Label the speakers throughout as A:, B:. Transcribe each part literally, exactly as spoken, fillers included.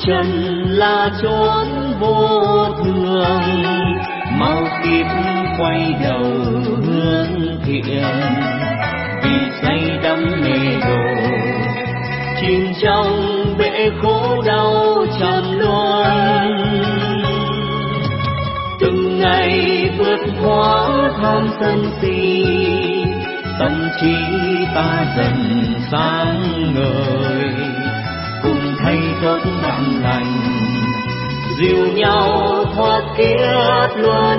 A: trần là chốn vô thường, mau kịp quay đầu hướng thiện, vì say đắm mê đồ chìm trong bể khổ đau trầm luân. Từng ngày vượt qua tham sân si, tâm trí ta dần sáng ngời, cùng thay tốt bạn lành, dìu nhau thoát kiếp luân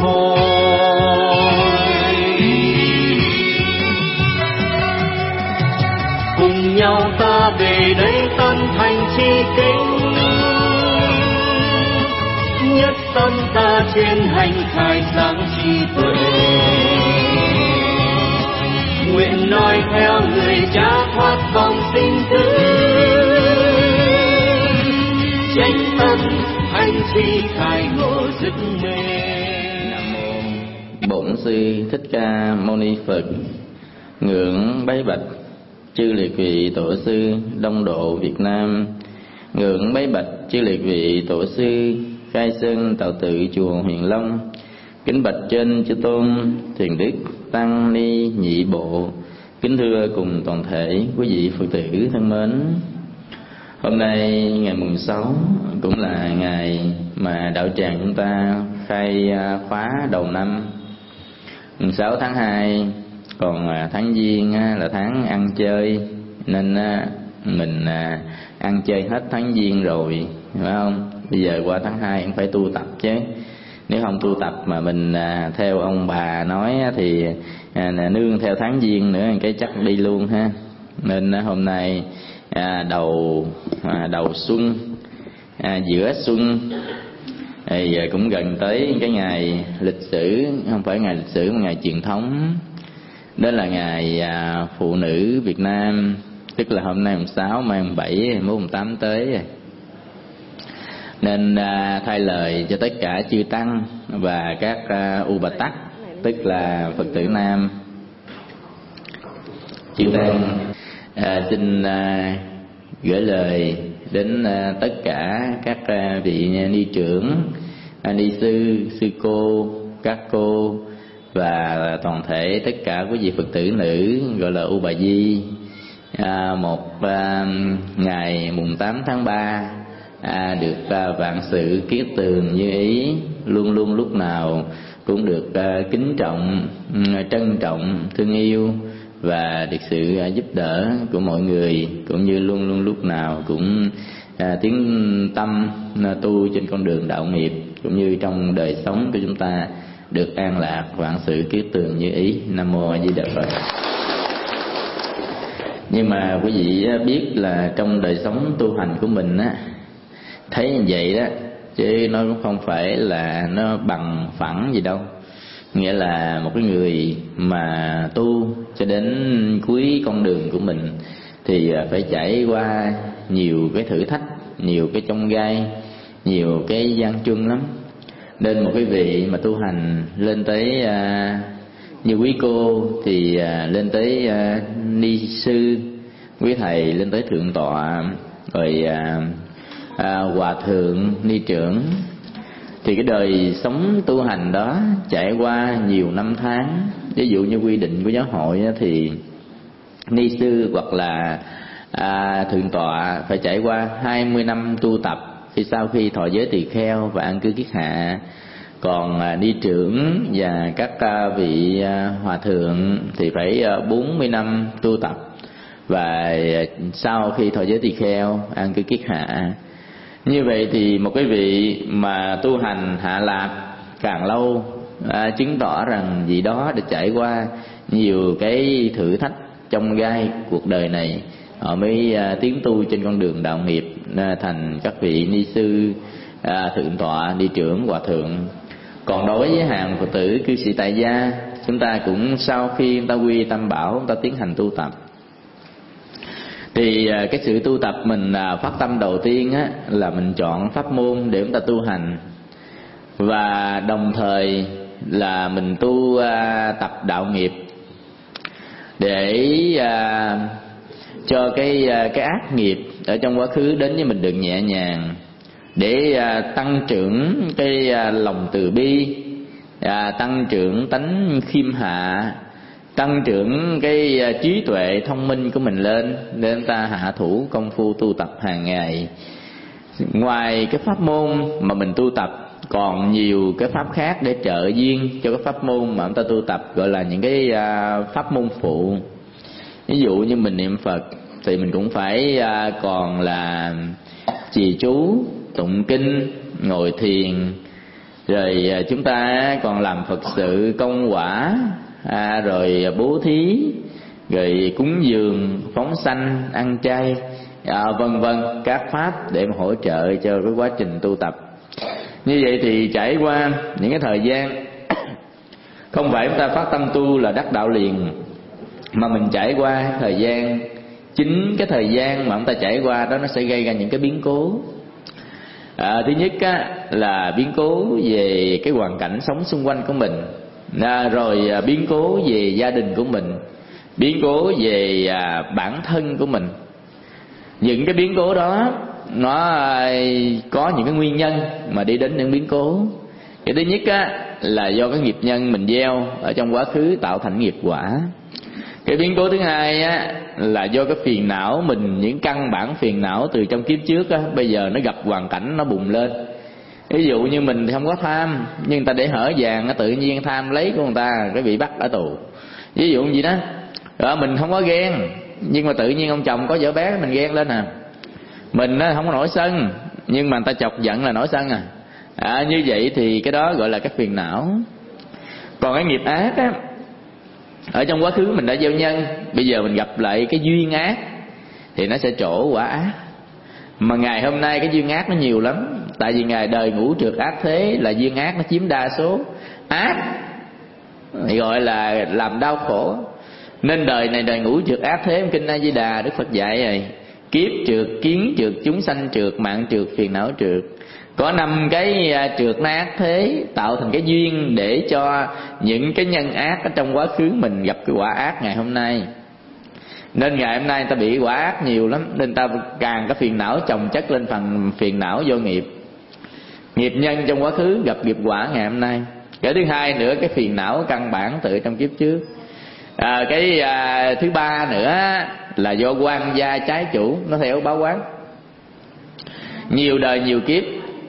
A: hồi. Cùng nhau ta về đây tâm thành chi kính, nhất tâm ta trên hành khai sáng trí tuệ, nguyện nói theo người cha thoát vòng sinh tử, chánh tâm hành trì khai ngộ dứt mê.
B: Nam mô Bổn Sư Thích Ca Mâu Ni Phật. Ngưỡng bái bạch chư liệt vị tổ sư Đông Độ Việt Nam. Ngưỡng bái bạch chư liệt vị tổ sư khai sơn tạo tự chùa Huyền Long. Kính bạch trên chư tôn thiền đức tăng ni nhị bộ. Kính thưa cùng toàn thể quý vị Phật tử thân mến. Hôm nay ngày mùng sáu cũng là ngày mà đạo tràng chúng ta khai khóa đầu năm. Mùng sáu tháng hai, còn tháng Giêng là tháng ăn chơi, nên mình ăn chơi hết tháng Giêng rồi, phải không? Bây giờ qua tháng hai cũng phải tu tập chứ. Nếu không tu tập mà mình theo ông bà nói thì nương theo tháng Giêng nữa cái chắc đi luôn ha. Nên hôm nay À, đầu à, đầu xuân, à, giữa xuân thì à, cũng gần tới cái ngày lịch sử, không phải ngày lịch sử mà ngày truyền thống, đó là ngày à, phụ nữ Việt Nam, tức là hôm nay mùng sáu, mai mùng bảy, mốt mùng tám tới rồi. Nên à, thay lời cho tất cả chư tăng và các à, u bà tắc, tức là Phật tử nam, chư tăng À, xin à, gửi lời đến à, tất cả các à, vị ni trưởng, à, ni sư, sư cô, các cô và toàn thể tất cả quý vị Phật tử nữ gọi là U Bà Di. À, một à, ngày mùng tám tháng ba à, được à, vạn sự kiết tường như ý, luôn luôn lúc nào cũng được à, kính trọng, trân trọng, thương yêu và được sự giúp đỡ của mọi người, cũng như luôn luôn lúc nào cũng à, tiến tâm tu trên con đường đạo nghiệp, cũng như trong đời sống của chúng ta được an lạc, vạn sự kiết tường như ý. Nam mô A Di Đà Phật. Nhưng mà quý vị biết là trong đời sống tu hành của mình á, thấy như vậy đó, chứ nó cũng không phải là nó bằng phẳng gì đâu. Nghĩa là một cái người mà tu cho đến cuối con đường của mình thì phải trải qua nhiều cái thử thách, nhiều cái chông gai, nhiều cái gian truân lắm. Nên một cái vị mà tu hành lên tới à, như quý cô thì à, lên tới à, ni sư, quý thầy lên tới thượng tọa, rồi à, à, hòa thượng, ni trưởng. Thì cái đời sống tu hành đó trải qua nhiều năm tháng. Ví dụ như quy định của giáo hội thì ni sư hoặc là à, thượng tọa phải trải qua hai mươi năm tu tập khi sau khi thọ giới tỳ kheo và an cư kiết hạ. Còn à, ni trưởng và các à, vị à, hòa thượng thì phải à, bốn mươi năm tu tập và à, sau khi thọ giới tỳ kheo an cư kiết hạ. Như vậy thì một cái vị mà tu hành hạ lạc càng lâu à, chứng tỏ rằng vị đó đã trải qua nhiều cái thử thách chông gai cuộc đời này, họ mới à, tiến tu trên con đường đạo nghiệp à, thành các vị ni sư, à, thượng tọa, ni trưởng, hòa thượng. Còn đối với hàng Phật tử cư sĩ tại gia, chúng ta cũng sau khi chúng ta quy tam bảo, chúng ta tiến hành tu tập, thì cái sự tu tập mình phát tâm đầu tiên á, là mình chọn pháp môn để chúng ta tu hành, và đồng thời là mình tu à, tập đạo nghiệp để à, cho cái cái ác nghiệp ở trong quá khứ đến với mình được nhẹ nhàng, để tăng trưởng cái lòng từ bi, tăng trưởng tánh khiêm hạ, tăng trưởng cái trí tuệ thông minh của mình lên, để chúng ta hạ thủ công phu tu tập hàng ngày. Ngoài cái pháp môn mà mình tu tập, còn nhiều cái pháp khác để trợ duyên cho cái pháp môn mà chúng ta tu tập, gọi là những cái pháp môn phụ. Ví dụ như mình niệm Phật thì mình cũng phải còn là trì chú, tụng kinh, ngồi thiền, rồi chúng ta còn làm Phật sự công quả, à, rồi bố thí, rồi cúng dường, phóng sanh, ăn chay, à, vân vân, các pháp để mà hỗ trợ cho cái quá trình tu tập. Như vậy thì trải qua những cái thời gian, không phải chúng ta phát tâm tu là đắc đạo liền, mà mình trải qua thời gian, chính cái thời gian mà chúng ta trải qua đó nó sẽ gây ra những cái biến cố. À, thứ nhất á, là biến cố về cái hoàn cảnh sống xung quanh của mình, à, rồi à, biến cố về gia đình của mình, biến cố về à, bản thân của mình. Những cái biến cố đó nó à, có những cái nguyên nhân mà đi đến những biến cố. Cái thứ nhất á, là do cái nghiệp nhân mình gieo ở trong quá khứ tạo thành nghiệp quả. Cái biến cố thứ hai á, là do cái phiền não mình, những căn bản phiền não từ trong kiếp trước á, bây giờ nó gặp hoàn cảnh nó bùng lên. Ví dụ như mình thì không có tham, nhưng người ta để hở vàng, nó tự nhiên tham lấy của người ta, cái bị bắt ở tù. Ví dụ như vậy đó. Rồi mình không có ghen, nhưng mà tự nhiên ông chồng có vợ bé mình ghen lên à. Mình á, không có nổi sân, nhưng mà người ta chọc giận là nổi sân à. À, như vậy thì cái đó gọi là cái phiền não. Còn cái nghiệp ác á, ở trong quá khứ mình đã gieo nhân, bây giờ mình gặp lại cái duyên ác thì nó sẽ trổ quả ác. Mà ngày hôm nay cái duyên ác nó nhiều lắm, tại vì ngày đời ngũ trượt ác thế là duyên ác nó chiếm đa số. Ác thì gọi là làm đau khổ, nên đời này đời ngũ trượt ác thế. Kinh A Di Đà Đức Phật dạy rồi: kiếp trượt, kiến trượt, chúng sanh trượt, mạng trượt, phiền não trượt. Có năm cái trượt nó ác thế, tạo thành cái duyên để cho những cái nhân ác ở trong quá khứ mình gặp cái quả ác ngày hôm nay. Nên ngày hôm nay người ta bị quả ác nhiều lắm, nên ta càng có phiền não chồng chất lên phần phiền não do nghiệp. Nghiệp nhân trong quá khứ gặp nghiệp quả ngày hôm nay. Cái thứ hai nữa, cái phiền não căn bản từ trong kiếp trước. À, cái à, thứ ba nữa là do quan gia trái chủ, nó theo báo quán. Nhiều đời nhiều kiếp,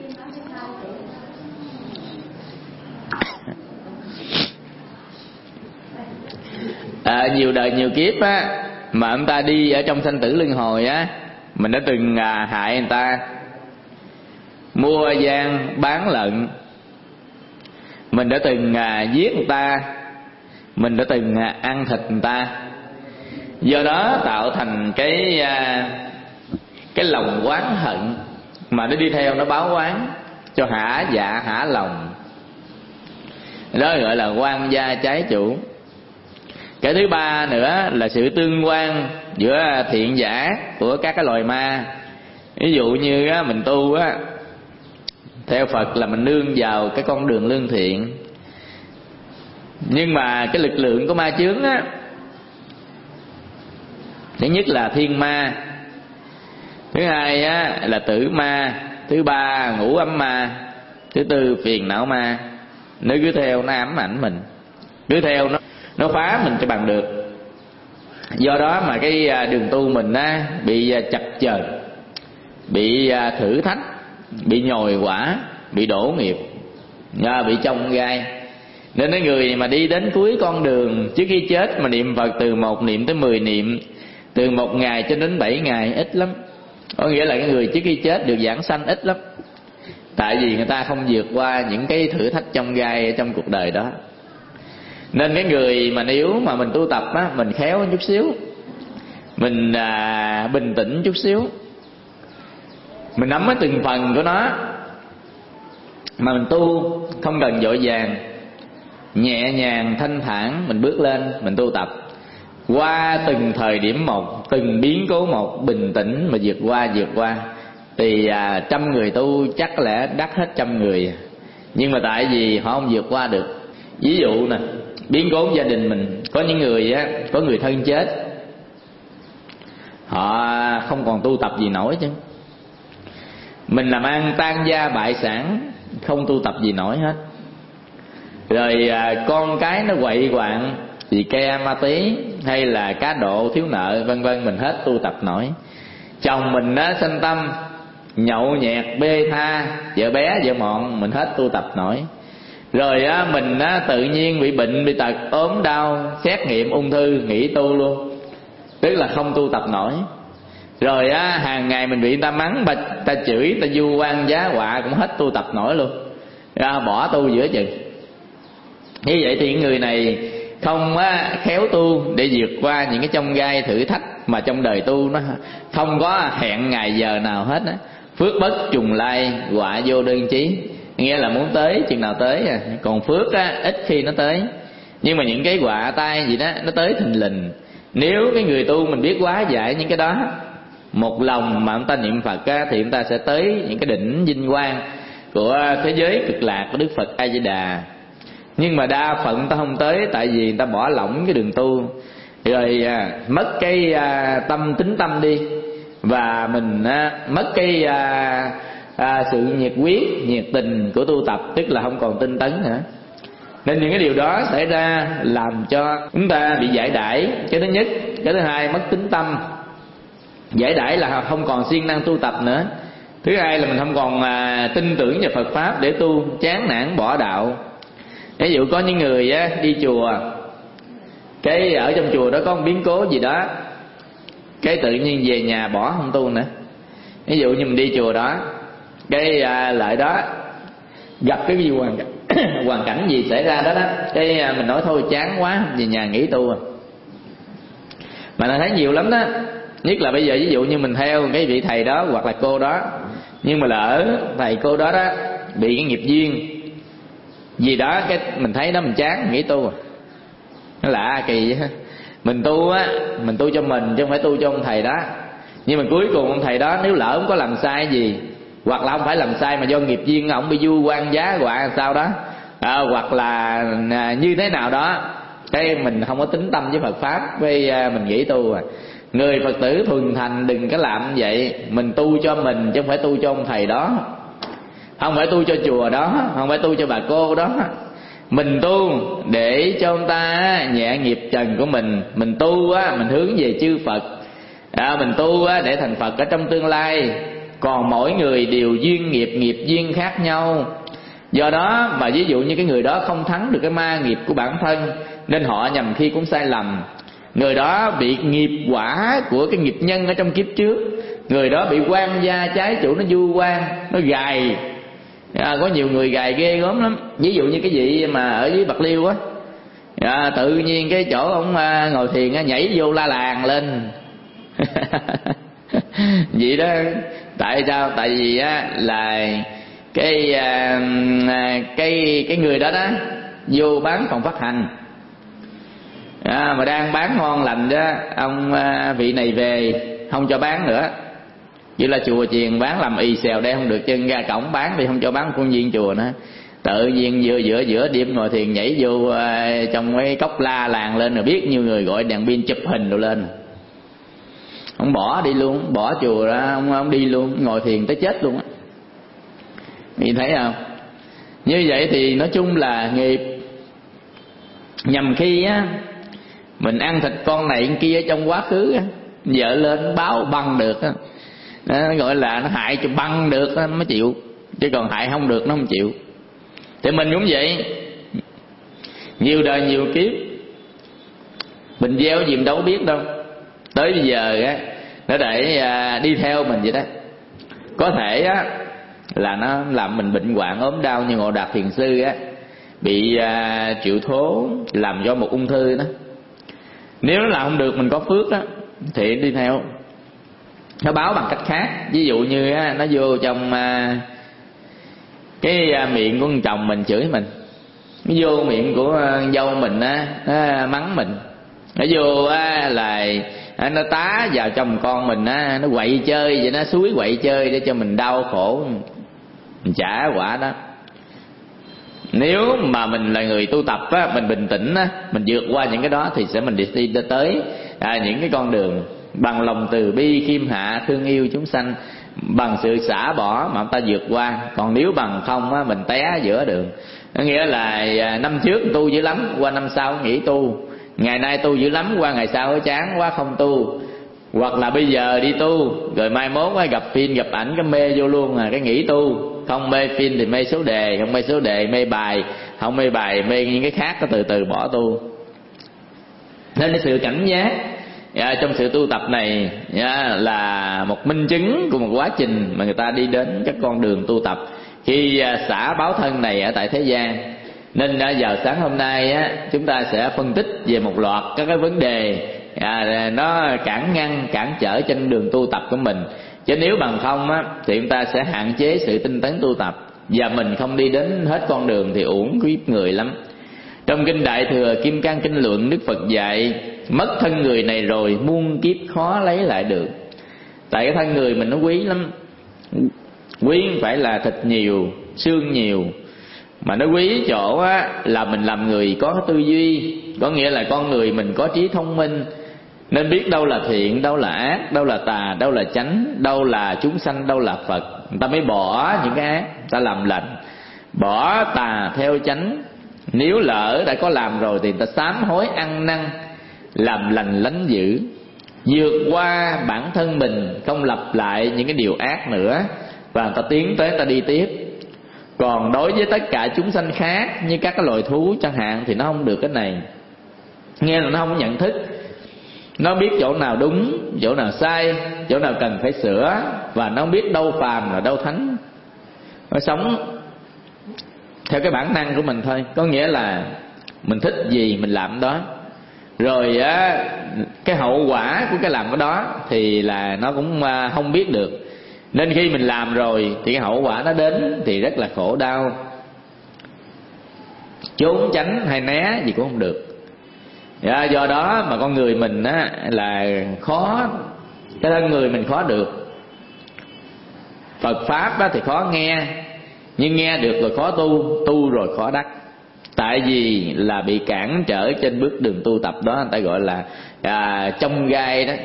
B: à, nhiều đời nhiều kiếp á, mà ông ta đi ở trong sanh tử luân hồi á, mình đã từng à, hại người ta, mua gian bán lận, mình đã từng à, giết người ta, mình đã từng à, ăn thịt người ta. Do đó tạo thành cái à, cái lòng oán hận mà nó đi theo nó báo oán cho hả dạ hả lòng. Đó gọi là quan gia trái chủ. Cái thứ ba nữa là sự tương quan giữa thiện và ác của các cái loài ma. Ví dụ như á, mình tu á, theo Phật là mình nương vào cái con đường lương thiện, nhưng mà cái lực lượng của ma chướng á, thứ nhất là thiên ma, thứ hai á, là tử ma, thứ ba ngũ ấm ma, thứ tư phiền não ma. Nó cứ theo nó ám ảnh mình, cứ theo nó nó phá mình cho bằng được. Do đó mà cái đường tu mình á, bị chập chờn, bị thử thách, bị nhồi quả, bị đổ nghiệp, bị chông gai. Nên cái người mà đi đến cuối con đường trước khi chết mà niệm Phật từ một niệm tới mười niệm, từ một ngày cho đến bảy ngày ít lắm. Có nghĩa là cái người trước khi chết được giảng sanh ít lắm. Tại vì người ta không vượt qua những cái thử thách chông gai trong cuộc đời đó. Nên cái người mà nếu mà mình tu tập á, mình khéo chút xíu, mình à, bình tĩnh chút xíu, mình nắm cái từng phần của nó, mà mình tu không cần vội vàng, nhẹ nhàng thanh thản mình bước lên mình tu tập. Qua từng thời điểm một, từng biến cố một, bình tĩnh mà vượt qua vượt qua. Thì à, trăm người tu chắc lẽ đắc hết trăm người, nhưng mà tại vì họ không vượt qua được. Ví dụ nè, biến cố gia đình mình, có những người á, có người thân chết, họ không còn tu tập gì nổi chứ. Mình làm ăn tan gia bại sản, không tu tập gì nổi hết. Rồi à, con cái nó quậy quạng vì ke ma túy hay là cá độ thiếu nợ vân vân, mình hết tu tập nổi. Chồng mình đó sanh tâm nhậu nhẹt bê tha, vợ bé vợ mọn, mình hết tu tập nổi. Rồi á, mình á, tự nhiên bị bệnh bị tật ốm đau, xét nghiệm ung thư nghỉ tu luôn, tức là không tu tập nổi. Rồi á, hàng ngày mình bị người ta mắng, ta, ta chửi, ta vu oan giá họa, cũng hết tu tập nổi luôn, ra bỏ tu giữa chừng. Như vậy thì người này không á, khéo tu để vượt qua những cái chông gai thử thách mà trong đời tu nó không có hẹn ngày giờ nào hết á. Phước bất trùng lai, họa vô đơn chí, nghĩa là muốn tới chừng nào tới à. Còn phước á, ít khi nó tới, nhưng mà những cái họa tai gì đó nó tới thình lình. Nếu cái người tu mình biết hóa giải những cái đó, một lòng mà chúng ta niệm Phật á, thì chúng ta sẽ tới những cái đỉnh vinh quang của thế giới cực lạc của Đức Phật A Di Đà. Nhưng mà đa phận ta không tới, tại vì người ta bỏ lỏng cái đường tu, rồi à, mất cái à, tâm tính tâm đi, và mình à, mất cái à, à, sự nhiệt huyết nhiệt tình của tu tập, tức là không còn tinh tấn nữa. Nên những cái điều đó xảy ra làm cho chúng ta bị giải đãi, cái thứ nhất. Cái thứ hai, mất tính tâm. Giải đãi là không còn siêng năng tu tập nữa. Thứ hai là mình không còn à, tin tưởng vào Phật Pháp để tu, chán nản bỏ đạo. Ví dụ có những người á, đi chùa, cái ở trong chùa đó có một biến cố gì đó, cái tự nhiên về nhà bỏ không tu nữa. Ví dụ như mình đi chùa đó, cái à, lại đó gặp cái gì hoàn cảnh hoàn cảnh gì xảy ra đó đó, cái à, mình nói thôi chán quá, về nhà nghỉ tu à. Mà nó thấy nhiều lắm đó. Nhất là bây giờ ví dụ như mình theo cái vị thầy đó hoặc là cô đó, nhưng mà lỡ thầy cô đó đó bị cái nghiệp duyên gì đó, cái mình thấy đó mình chán, mình nghỉ tu à. Nó lạ kỳ vậy. Mình tu á, mình tu cho mình chứ không phải tu cho ông thầy đó. Nhưng mà cuối cùng ông thầy đó nếu lỡ không có làm sai gì, hoặc là không phải làm sai mà do nghiệp duyên ông bị vu oan giá họa sao đó, à, hoặc là à, như thế nào đó, cái mình không có tính tâm với Phật Pháp, với à, mình nghỉ tu à. Người Phật tử thuần thành đừng có làm như vậy. Mình tu cho mình chứ không phải tu cho ông thầy đó, không phải tu cho chùa đó, không phải tu cho bà cô đó. Mình tu để cho ông ta nhẹ nghiệp trần của mình. Mình tu á, mình hướng về chư Phật, à, mình tu á, để thành Phật ở trong tương lai. Còn mỗi người đều duyên nghiệp, nghiệp duyên khác nhau. Do đó mà ví dụ như cái người đó không thắng được cái ma nghiệp của bản thân, nên họ nhầm khi cũng sai lầm. Người đó bị nghiệp quả của cái nghiệp nhân ở trong kiếp trước. Người đó bị quan gia trái chủ nó vu oan, nó gài. À, có nhiều người gài ghê gớm lắm. Ví dụ như cái vị mà ở dưới Bạc Liêu á, à, tự nhiên cái chỗ ông à, ngồi thiền á, nhảy vô la làng lên. Vậy đó. Tại sao? Tại vì á là cái à, cái cái người đó đó vô bán phòng phát hành, à, mà đang bán ngon lành đó, ông à, vị này về không cho bán nữa. Vậy là chùa chiền bán làm y xèo đây không được, chân ra cổng bán thì không cho bán khuôn viên chùa nữa. Tự nhiên giữa giữa giữa đêm ngồi thiền nhảy vô uh, trong cái cốc la làng lên, rồi biết nhiều người gọi đèn pin chụp hình rồi lên. Ông bỏ đi luôn, bỏ chùa ra, ông, ông đi luôn, ngồi thiền tới chết luôn á. Nhìn thấy không? Như vậy thì nói chung là nghiệp. Nhằm khi á mình ăn thịt con này con kia trong quá khứ á, vợ lên báo băng được á, nó gọi là nó hại cho băng được nó mới chịu, chứ còn hại không được nó không chịu. Thì mình cũng vậy, nhiều đời nhiều kiếp mình gieo gì mình đâu có biết đâu, tới bây giờ á nó để à, đi theo mình vậy đó. Có thể á là nó làm mình bệnh hoạn ốm đau, như Ngộ Đạt Thiền Sư á bị à, triệu thố làm do một ung thư đó. Nếu nó làm không được mình có phước á thì đi theo. Nó báo bằng cách khác. Ví dụ như á, nó vô trong à, cái à, miệng của con chồng mình chửi mình, nó vô miệng của à, dâu mình á, nó mắng mình, nó vô á, là à, nó tá vào chồng con mình á, nó quậy chơi vậy, nó suối quậy chơi để cho mình đau khổ, mình trả quả đó. Nếu mà mình là người tu tập á, mình bình tĩnh á, mình vượt qua những cái đó thì sẽ mình đi, đi tới à, những cái con đường bằng lòng từ bi khiêm hạ thương yêu chúng sanh, bằng sự xả bỏ mà ông ta vượt qua. Còn nếu bằng không á, mình té giữa đường. Có nghĩa là năm trước tu dữ lắm, qua năm sau nghỉ tu, ngày nay tu dữ lắm, qua ngày sau chán quá không tu. Hoặc là bây giờ đi tu rồi mai mốt gặp phim gặp ảnh cái mê vô luôn, à cái nghỉ tu. Không mê phim thì mê số đề, không mê số đề mê bài, không mê bài mê những cái khác, có từ từ bỏ tu. Nên cái sự cảnh giác dạ, trong sự tu tập này dạ, là một minh chứng của một quá trình mà người ta đi đến các con đường tu tập khi à, xả báo thân này ở tại thế gian. Nên à, vào sáng hôm nay á, chúng ta sẽ phân tích về một loạt các cái vấn đề à, nó cản ngăn cản trở trên đường tu tập của mình. Chứ nếu bằng không á, thì chúng ta sẽ hạn chế sự tinh tấn tu tập, và mình không đi đến hết con đường thì uổng kiếp người lắm. Trong kinh Đại Thừa Kim Cang Kinh Luận, Đức Phật dạy mất thân người này rồi muôn kiếp khó lấy lại được. Tại cái thân người mình nó quý lắm, quý không phải là thịt nhiều xương nhiều, mà nó quý chỗ á, là mình làm người có tư duy, có nghĩa là con người mình có trí thông minh, nên biết đâu là thiện, đâu là ác, đâu là tà, đâu là chánh, đâu là chúng sanh, đâu là Phật. Người ta mới bỏ những cái ác, người ta làm lành, bỏ tà theo chánh. Nếu lỡ đã có làm rồi thì người ta sám hối ăn năn, làm lành lánh dữ, vượt qua bản thân mình, không lặp lại những cái điều ác nữa, và người ta tiến tới, người ta đi tiếp. Còn đối với tất cả chúng sanh khác như các cái loài thú chẳng hạn thì nó không được cái này. Nghe là nó không nhận thức, nó biết chỗ nào đúng, chỗ nào sai, chỗ nào cần phải sửa, và nó biết đâu phàm là đâu thánh. Nó sống theo cái bản năng của mình thôi, có nghĩa là mình thích gì mình làm đó. Rồi á, cái hậu quả của cái làm cái đó thì là nó cũng không biết được. Nên khi mình làm rồi thì cái hậu quả nó đến thì rất là khổ đau, trốn tránh hay né gì cũng không được. Do đó mà con người mình á, là khó, cái thân người mình khó được. Phật Pháp á, thì khó nghe, nhưng nghe được rồi khó tu, tu rồi khó đắc. Tại vì là bị cản trở trên bước đường tu tập đó, người ta gọi là à, chông gai đó.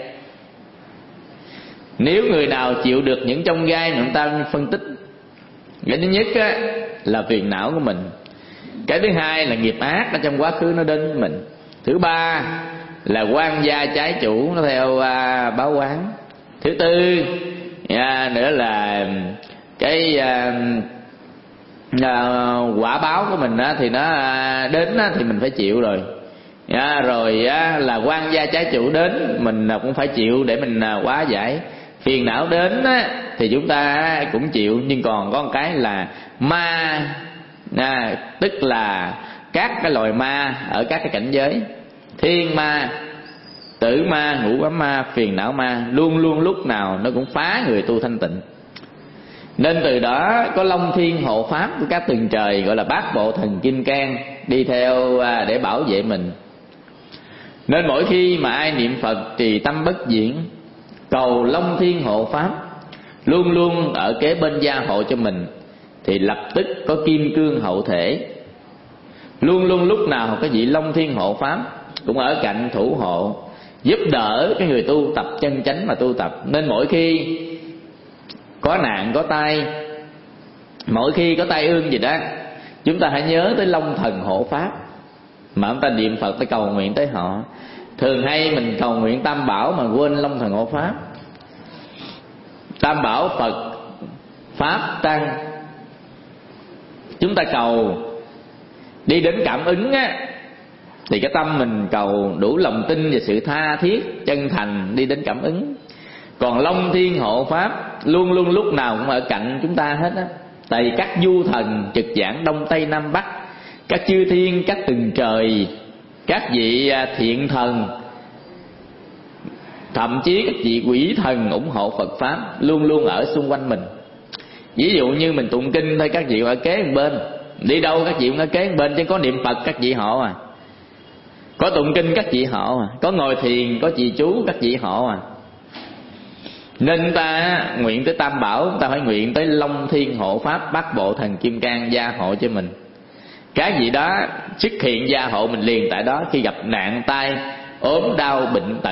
B: Nếu người nào chịu được những chông gai mà người ta phân tích, cái thứ nhất á, là phiền não của mình. Cái thứ hai là nghiệp ác ở trong quá khứ nó đến với mình. Thứ ba là quan gia trái chủ nó theo à, báo quán. Thứ tư à, nữa là cái à, à, quả báo của mình á, thì nó à, đến á, thì mình phải chịu rồi. À, rồi á, là quan gia trái chủ đến mình cũng phải chịu để mình à, hóa giải. Phiền não đến á, thì chúng ta cũng chịu, nhưng còn có một cái là ma à, tức là các cái loài ma ở các cái cảnh giới, thiên ma, tử ma, ngũ ấm ma, phiền não ma, luôn luôn lúc nào nó cũng phá người tu thanh tịnh. Nên từ đó có long thiên hộ pháp của các tầng trời, gọi là bát bộ thần kim cang đi theo để bảo vệ mình. Nên mỗi khi mà ai niệm Phật trì tâm bất diễn, cầu long thiên hộ pháp luôn luôn ở kế bên gia hộ cho mình, thì lập tức có kim cương hậu thể. Luôn luôn lúc nào có vị long thiên hộ pháp cũng ở cạnh thủ hộ, giúp đỡ cái người tu tập chân chánh mà tu tập. Nên mỗi khi có nạn có tai, mỗi khi có tai ương gì đó, chúng ta hãy nhớ tới long thần hộ pháp, mà chúng ta niệm Phật tới cầu nguyện tới họ. Thường hay mình cầu nguyện tam bảo mà quên long thần hộ pháp. Tam bảo Phật Pháp Tăng, chúng ta cầu đi đến cảm ứng á, thì cái tâm mình cầu đủ lòng tin và sự tha thiết chân thành đi đến cảm ứng. Còn long thiên hộ pháp luôn luôn lúc nào cũng ở cạnh chúng ta hết á. Tại vì các du thần trực giảng đông tây nam bắc, các chư thiên, các tầng trời, các vị thiện thần, thậm chí các vị quỷ thần ủng hộ Phật Pháp luôn luôn ở xung quanh mình. Ví dụ như mình tụng kinh thôi, các vị ở kế một bên, đi đâu các vị cũng ở kế một bên. Chứ có niệm Phật các vị họ à, có tụng kinh các vị họ à, có ngồi thiền có trì chú các vị họ à. Nên ta nguyện tới tam bảo, ta phải nguyện tới long thiên hộ pháp bát bộ thần kim cang gia hộ cho mình. Cái gì đó xuất hiện gia hộ mình liền tại đó. Khi gặp nạn tai ốm đau bệnh tật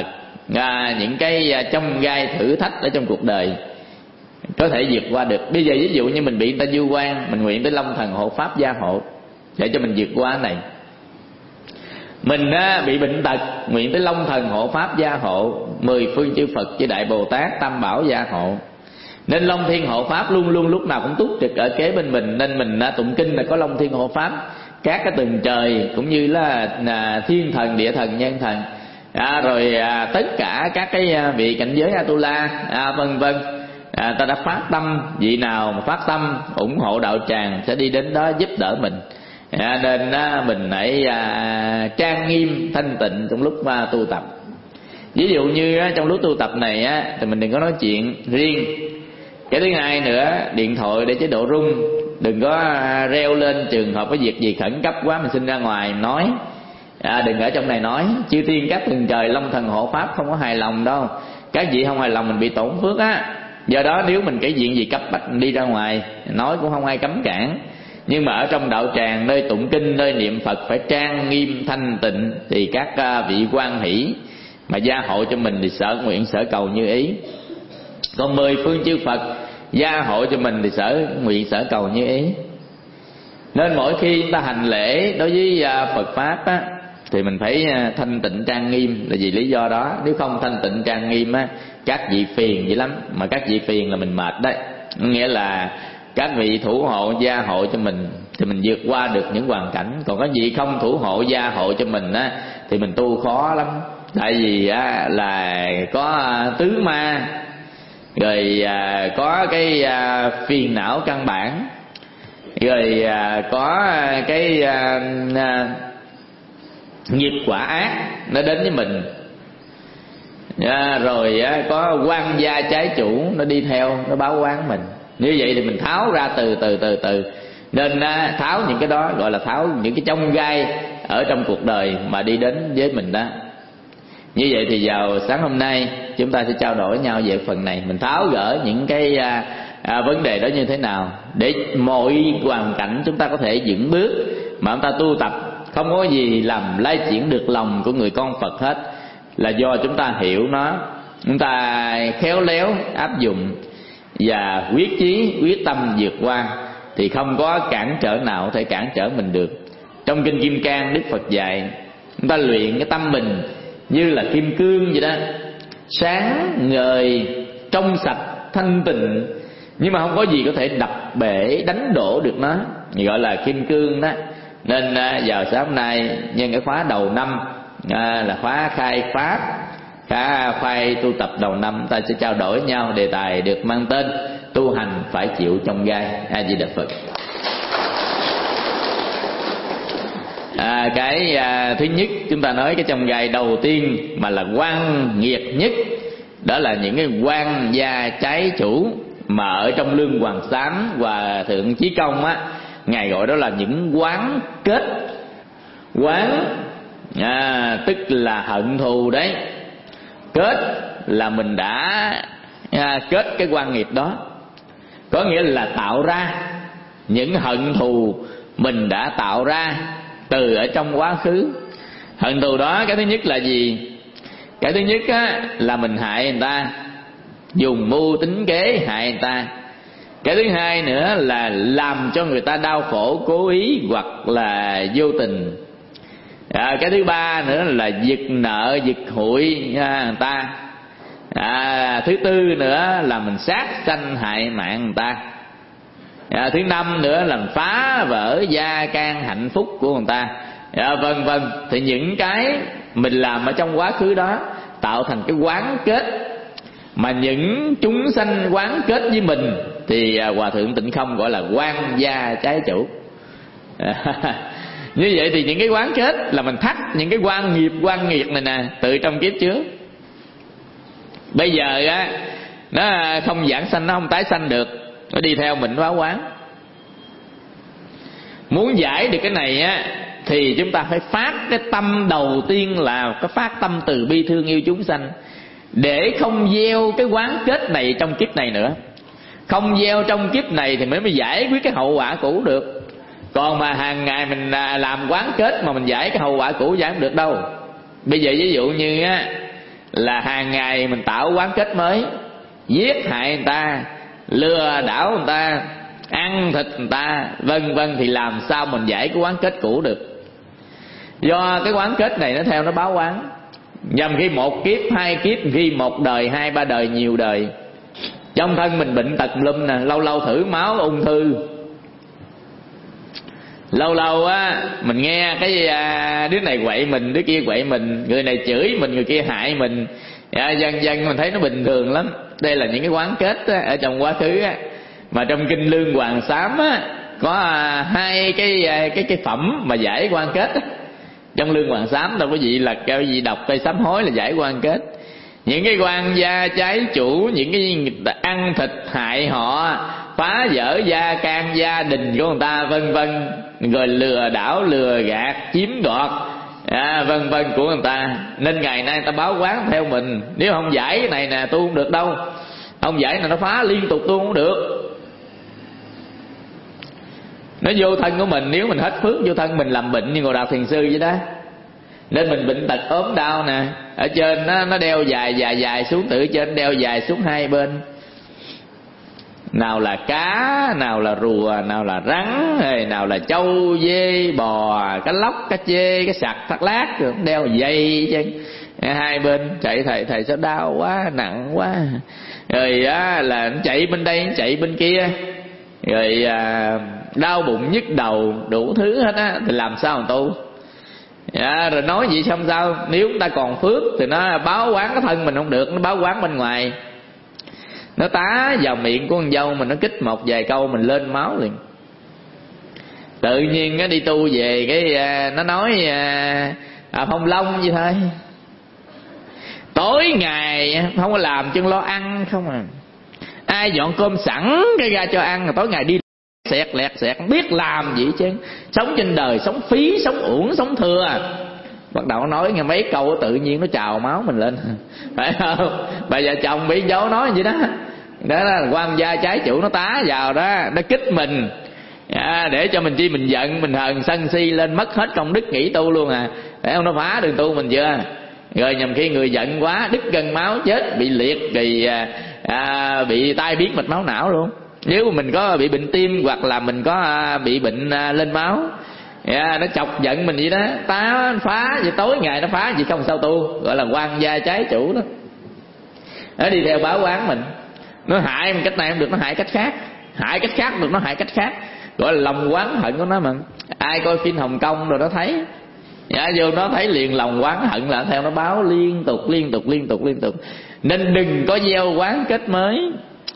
B: à, những cái chông gai thử thách ở trong cuộc đời có thể vượt qua được. Bây giờ ví dụ như mình bị người ta vu oan, mình nguyện tới Long Thần hộ pháp gia hộ để cho mình vượt qua cái này. Mình á, bị bệnh tật, nguyện tới Long Thần hộ pháp gia hộ, mười phương chư Phật chư Đại Bồ Tát Tam Bảo gia hộ. Nên Long Thiên hộ pháp luôn luôn lúc nào cũng túc trực ở kế bên mình. Nên mình á, tụng kinh là có Long Thiên hộ pháp, các cái tầng trời cũng như là à, thiên thần, địa thần, nhân thần, à, rồi à, tất cả các cái vị cảnh giới Atula, à, vân vân. À, ta đã phát tâm, vị nào mà phát tâm ủng hộ đạo tràng sẽ đi đến đó giúp đỡ mình. À, nên à, mình hãy à, trang nghiêm thanh tịnh trong lúc à, tu tập. Ví dụ như á, trong lúc tu tập này á, thì mình đừng có nói chuyện riêng. Cái thứ hai nữa, điện thoại để chế độ rung, đừng có à, reo lên trường hợp có việc gì khẩn cấp quá mình xin ra ngoài mình nói. À, đừng ở trong này nói. Chư thiên các tầng trời Long Thần hộ pháp không có hài lòng đâu. Các vị không hài lòng mình bị tổn phước á. Do đó nếu mình cái chuyện gì cấp bách mình đi ra ngoài nói cũng không ai cấm cản. Nhưng mà ở trong đạo tràng, nơi tụng kinh, nơi niệm Phật phải trang nghiêm thanh tịnh, thì các vị hoan hỷ mà gia hộ cho mình thì sở nguyện sở cầu như ý. Còn mười phương chư Phật gia hộ cho mình thì sở nguyện sở cầu như ý. Nên mỗi khi chúng ta hành lễ đối với Phật Pháp á, thì mình phải thanh tịnh trang nghiêm. Là vì lý do đó, nếu không thanh tịnh trang nghiêm á, các vị phiền dữ lắm. Mà các vị phiền là mình mệt đấy. Nghĩa là các vị thủ hộ gia hộ cho mình thì mình vượt qua được những hoàn cảnh. Còn có vị không thủ hộ gia hộ cho mình á, thì mình tu khó lắm. Tại vì á, là có tứ ma, rồi à, có cái à, phiền não căn bản, rồi à, có cái à, à, nghiệp quả ác nó đến với mình, à, rồi á, có quan gia trái chủ nó đi theo nó báo oán mình. Như vậy thì mình tháo ra từ từ từ từ. Nên á, tháo những cái đó gọi là tháo những cái chông gai ở trong cuộc đời mà đi đến với mình đó. Như vậy thì vào sáng hôm nay chúng ta sẽ trao đổi nhau về phần này. Mình tháo gỡ những cái à, à, vấn đề đó như thế nào để mọi hoàn cảnh chúng ta có thể vững bước mà chúng ta tu tập. Không có gì làm lay chuyển được lòng của người con Phật hết, là do chúng ta hiểu nó, chúng ta khéo léo áp dụng và quyết chí quyết tâm vượt qua, thì không có cản trở nào có thể cản trở mình được. Trong kinh Kim Cang Đức Phật dạy chúng ta luyện cái tâm mình như là kim cương vậy đó, sáng ngời trong sạch thanh tịnh, nhưng mà không có gì có thể đập bể đánh đổ được nó, gọi là kim cương đó. Nên vào sáng hôm nay nhân cái khóa đầu năm à, là khóa khai pháp, khóa khoai tu tập đầu năm, ta sẽ trao đổi nhau đề tài được mang tên tu hành phải chịu chông gai. A Di Đà Phật. À, cái à, thứ nhất chúng ta nói cái chông gai đầu tiên mà là quan nghiệt nhất, đó là những cái quan gia trái chủ mà ở trong Lương Hoàng Sám Hòa Thượng Chí Công á, ngài gọi đó là những quán kết. Quán à, tức là hận thù đấy, kết là mình đã à, kết cái quan nghiệp đó, có nghĩa là tạo ra những hận thù mình đã tạo ra từ ở trong quá khứ. Hận thù đó cái thứ nhất là gì? Cái thứ nhất á, là mình hại người ta, dùng mưu tính kế hại người ta. Cái thứ hai nữa là làm cho người ta đau khổ cố ý hoặc là vô tình. À, cái thứ ba nữa là giật nợ giật hụi à, người ta. À, thứ tư nữa là mình sát sanh hại mạng người ta. À, thứ năm nữa là phá vỡ gia can hạnh phúc của người ta. À, vân vân. Thì những cái mình làm ở trong quá khứ đó tạo thành cái quán kết, mà những chúng sanh quán kết với mình thì Hòa Thượng Tịnh Không gọi là quan gia trái chủ. À, như vậy thì những cái quán kết là mình thắt những cái quan nghiệp quan nghiệt này nè từ trong kiếp trước. Bây giờ á nó không giảng sanh, nó không tái sanh được, nó đi theo mình báo quán. Muốn giải được cái này á thì chúng ta phải phát cái tâm đầu tiên là cái phát tâm từ bi thương yêu chúng sanh, để không gieo cái quán kết này trong kiếp này nữa. Không gieo trong kiếp này thì mới mới giải quyết cái hậu quả cũ được. Còn mà hàng ngày mình làm quán kết mà mình giải cái hậu quả cũ giải không được đâu. Bây giờ ví dụ như á là hàng ngày mình tạo quán kết mới, giết hại người ta, lừa đảo người ta, ăn thịt người ta, vân vân, thì làm sao mình giải cái quán kết cũ được? Do cái quán kết này nó theo nó báo quán, nhằm khi một kiếp, hai kiếp, khi một đời, hai ba đời, nhiều đời. Trong thân mình bệnh tật lum nè, lâu lâu thử máu ung thư, lâu lâu á mình nghe cái à, đứa này quậy mình, đứa kia quậy mình, người này chửi mình, người kia hại mình, à, dần dần mình thấy nó bình thường lắm. Đây là những cái quán kết á, ở trong quá khứ á. Mà trong kinh Lương Hoàng Sám á có à, hai cái à, cái cái phẩm mà giải quan kết á. Trong Lương Hoàng Sám đâu có gì là cái gì đọc cây sám hối là giải quan kết. Những cái quan gia trái chủ, những cái ăn thịt hại họ, phá vỡ gia can gia đình của người ta, vân vân, rồi lừa đảo lừa gạt chiếm đoạt, à, vân vân của người ta. Nên ngày nay người ta báo quán theo mình. Nếu không giải cái này nè tu không được đâu, không giải là nó phá liên tục tu không được. Nó vô thân của mình, nếu mình hết phước vô thân mình làm bệnh như Ngộ Đạo Thiền Sư vậy đó. Nên mình bệnh tật ốm đau nè, ở trên nó, nó đeo dài dài dài xuống, từ trên đeo dài xuống hai bên. Nào là cá, nào là rùa, nào là rắn, nào là trâu, dê, bò, cá lóc, cá chê, cá sặc, thác lát, rồi đeo dây chứ. Hai bên chạy thầy thầy sao đau quá, nặng quá. Rồi á là nó chạy bên đây, nó chạy bên kia. Rồi à, đau bụng nhức đầu, đủ thứ hết á, thì làm sao mà tu? Dạ, rồi nói vậy xong sao? Nếu chúng ta còn phước thì nó báo quán cái thân mình không được, nó báo quán bên ngoài. Nó tá vào miệng của con dâu mình, nó kích một vài câu mình lên máu liền. Tự nhiên nó đi tu về cái à, nó nói à, à, Phong Long vậy thôi. Tối ngày không có làm chân lo ăn không à. Ai dọn cơm sẵn cái ra cho ăn, rồi tối ngày đi xẹt lẹt xẹt, không biết làm gì chứ. Sống trên đời sống phí, sống uổng, sống thừa. Bắt đầu nói nghe mấy câu tự nhiên nó trào máu mình lên, phải không? Bà vợ chồng bị dấu nói gì đó. Đó là quan gia trái chủ nó tá vào đó, nó kích mình, à, để cho mình chi mình giận, mình hờn sân si lên, mất hết công đức nghỉ tu luôn à. Phải không? Nó phá đường tu mình chưa? Rồi nhầm khi người giận quá đứt gân máu, chết, bị liệt, bị à, à, bị tai biến mạch máu não luôn. Nếu mà mình có bị bệnh tim hoặc là mình có à, bị bệnh à, lên máu, à, nó chọc giận mình vậy đó, tá phá vậy, tối ngày nó phá vậy không sao tu, gọi là quan gia trái chủ đó. Nó đi theo báo quán mình, nó hại mình cách này không được, nó hại cách khác, hại cách khác được, nó hại cách khác, gọi là lòng oán hận của nó. Mà ai coi phim Hồng Kông rồi nó thấy, dạ, vô nó thấy liền lòng oán hận là theo nó báo liên tục liên tục liên tục liên tục. Nên đừng có gieo quán kết mới.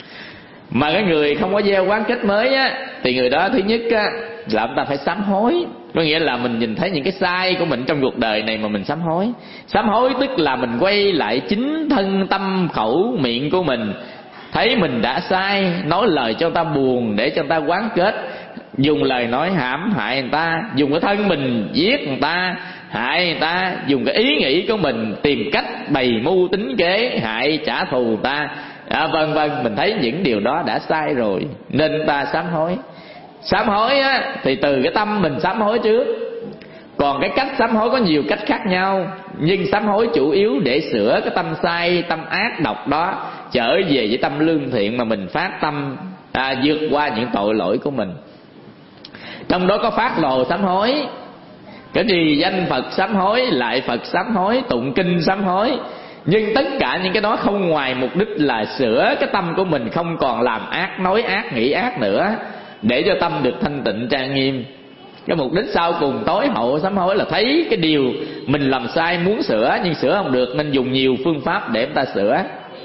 B: Mà cái người không có gieo quán kết mới á, thì người đó thứ nhất á là chúng ta phải sám hối. Có nghĩa là mình nhìn thấy những cái sai của mình trong cuộc đời này mà mình sám hối. Sám hối tức là mình quay lại chính thân tâm khẩu miệng của mình, thấy mình đã sai, nói lời cho người ta buồn để cho người ta quán kết, dùng lời nói hãm hại người ta, dùng cái thân mình giết người ta, hại người ta, dùng cái ý nghĩ của mình tìm cách bày mưu tính kế hại trả thù người ta, à, vân vân. Mình thấy những điều đó đã sai rồi nên ta sám hối. Sám hối á thì từ cái tâm mình sám hối trước. Còn cái cách sám hối có nhiều cách khác nhau, nhưng sám hối chủ yếu để sửa cái tâm sai, tâm ác độc đó, trở về với tâm lương thiện mà mình phát tâm à, vượt qua những tội lỗi của mình. Trong đó có phát lồ sám hối, cái trì danh Phật sám hối, lại Phật sám hối, tụng kinh sám hối. Nhưng tất cả những cái đó không ngoài mục đích là sửa cái tâm của mình không còn làm ác, nói ác, nghĩ ác nữa, để cho tâm được thanh tịnh trang nghiêm. Cái mục đích sau cùng tối hậu sám hối là thấy cái điều mình làm sai muốn sửa nhưng sửa không được, nên dùng nhiều phương pháp để chúng ta sửa.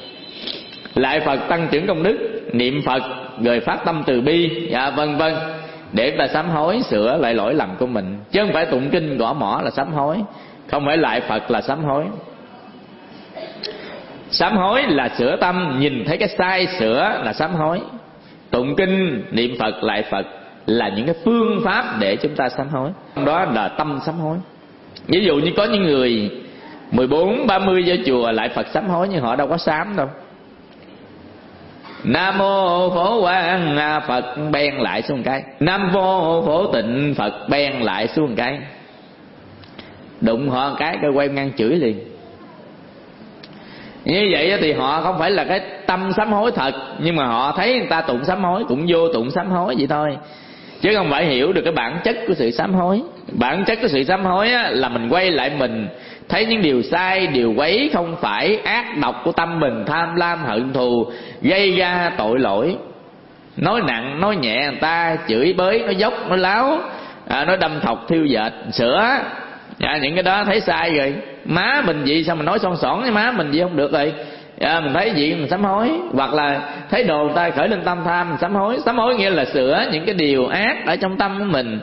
B: Lại Phật tăng trưởng công đức, niệm Phật rồi phát tâm từ bi, dạ, vân vân, để chúng ta sám hối sửa lại lỗi lầm của mình. Chứ không phải tụng kinh gõ mỏ là sám hối, không phải lại Phật là sám hối. Sám hối là sửa tâm, nhìn thấy cái sai sửa là sám hối. Tụng kinh, niệm Phật, lại Phật là những cái phương pháp để chúng ta sám hối. Đó là tâm sám hối. Ví dụ như có những người mười bốn, ba mươi vô chùa lại Phật sám hối, nhưng họ đâu có sám đâu. Nam mô Phổ Quang Phật ben lại xuống một cái, Nam mô Phổ Tịnh Phật ben lại xuống một cái, đụng họ một cái cái quay ngang chửi liền. Như vậy thì họ không phải là cái tâm sám hối thật, nhưng mà họ thấy người ta tụng sám hối cũng vô tụng sám hối vậy thôi, chứ không phải hiểu được cái bản chất của sự sám hối. Bản chất của sự sám hối á, là mình quay lại mình thấy những điều sai, điều quấy không phải ác độc của tâm mình, tham lam hận thù gây ra tội lỗi, nói nặng nói nhẹ người ta, chửi bới, nói dốc, nói láo, à, nói đâm thọc thiêu dệt, sửa, à, những cái đó thấy sai rồi. Má mình vậy sao mà nói son sỏn với má mình vậy không được rồi, à, mình thấy gì mình sám hối. Hoặc là thấy đồ người ta khởi lên tâm tham mình sám hối. Sám hối nghĩa là sửa những cái điều ác ở trong tâm của mình,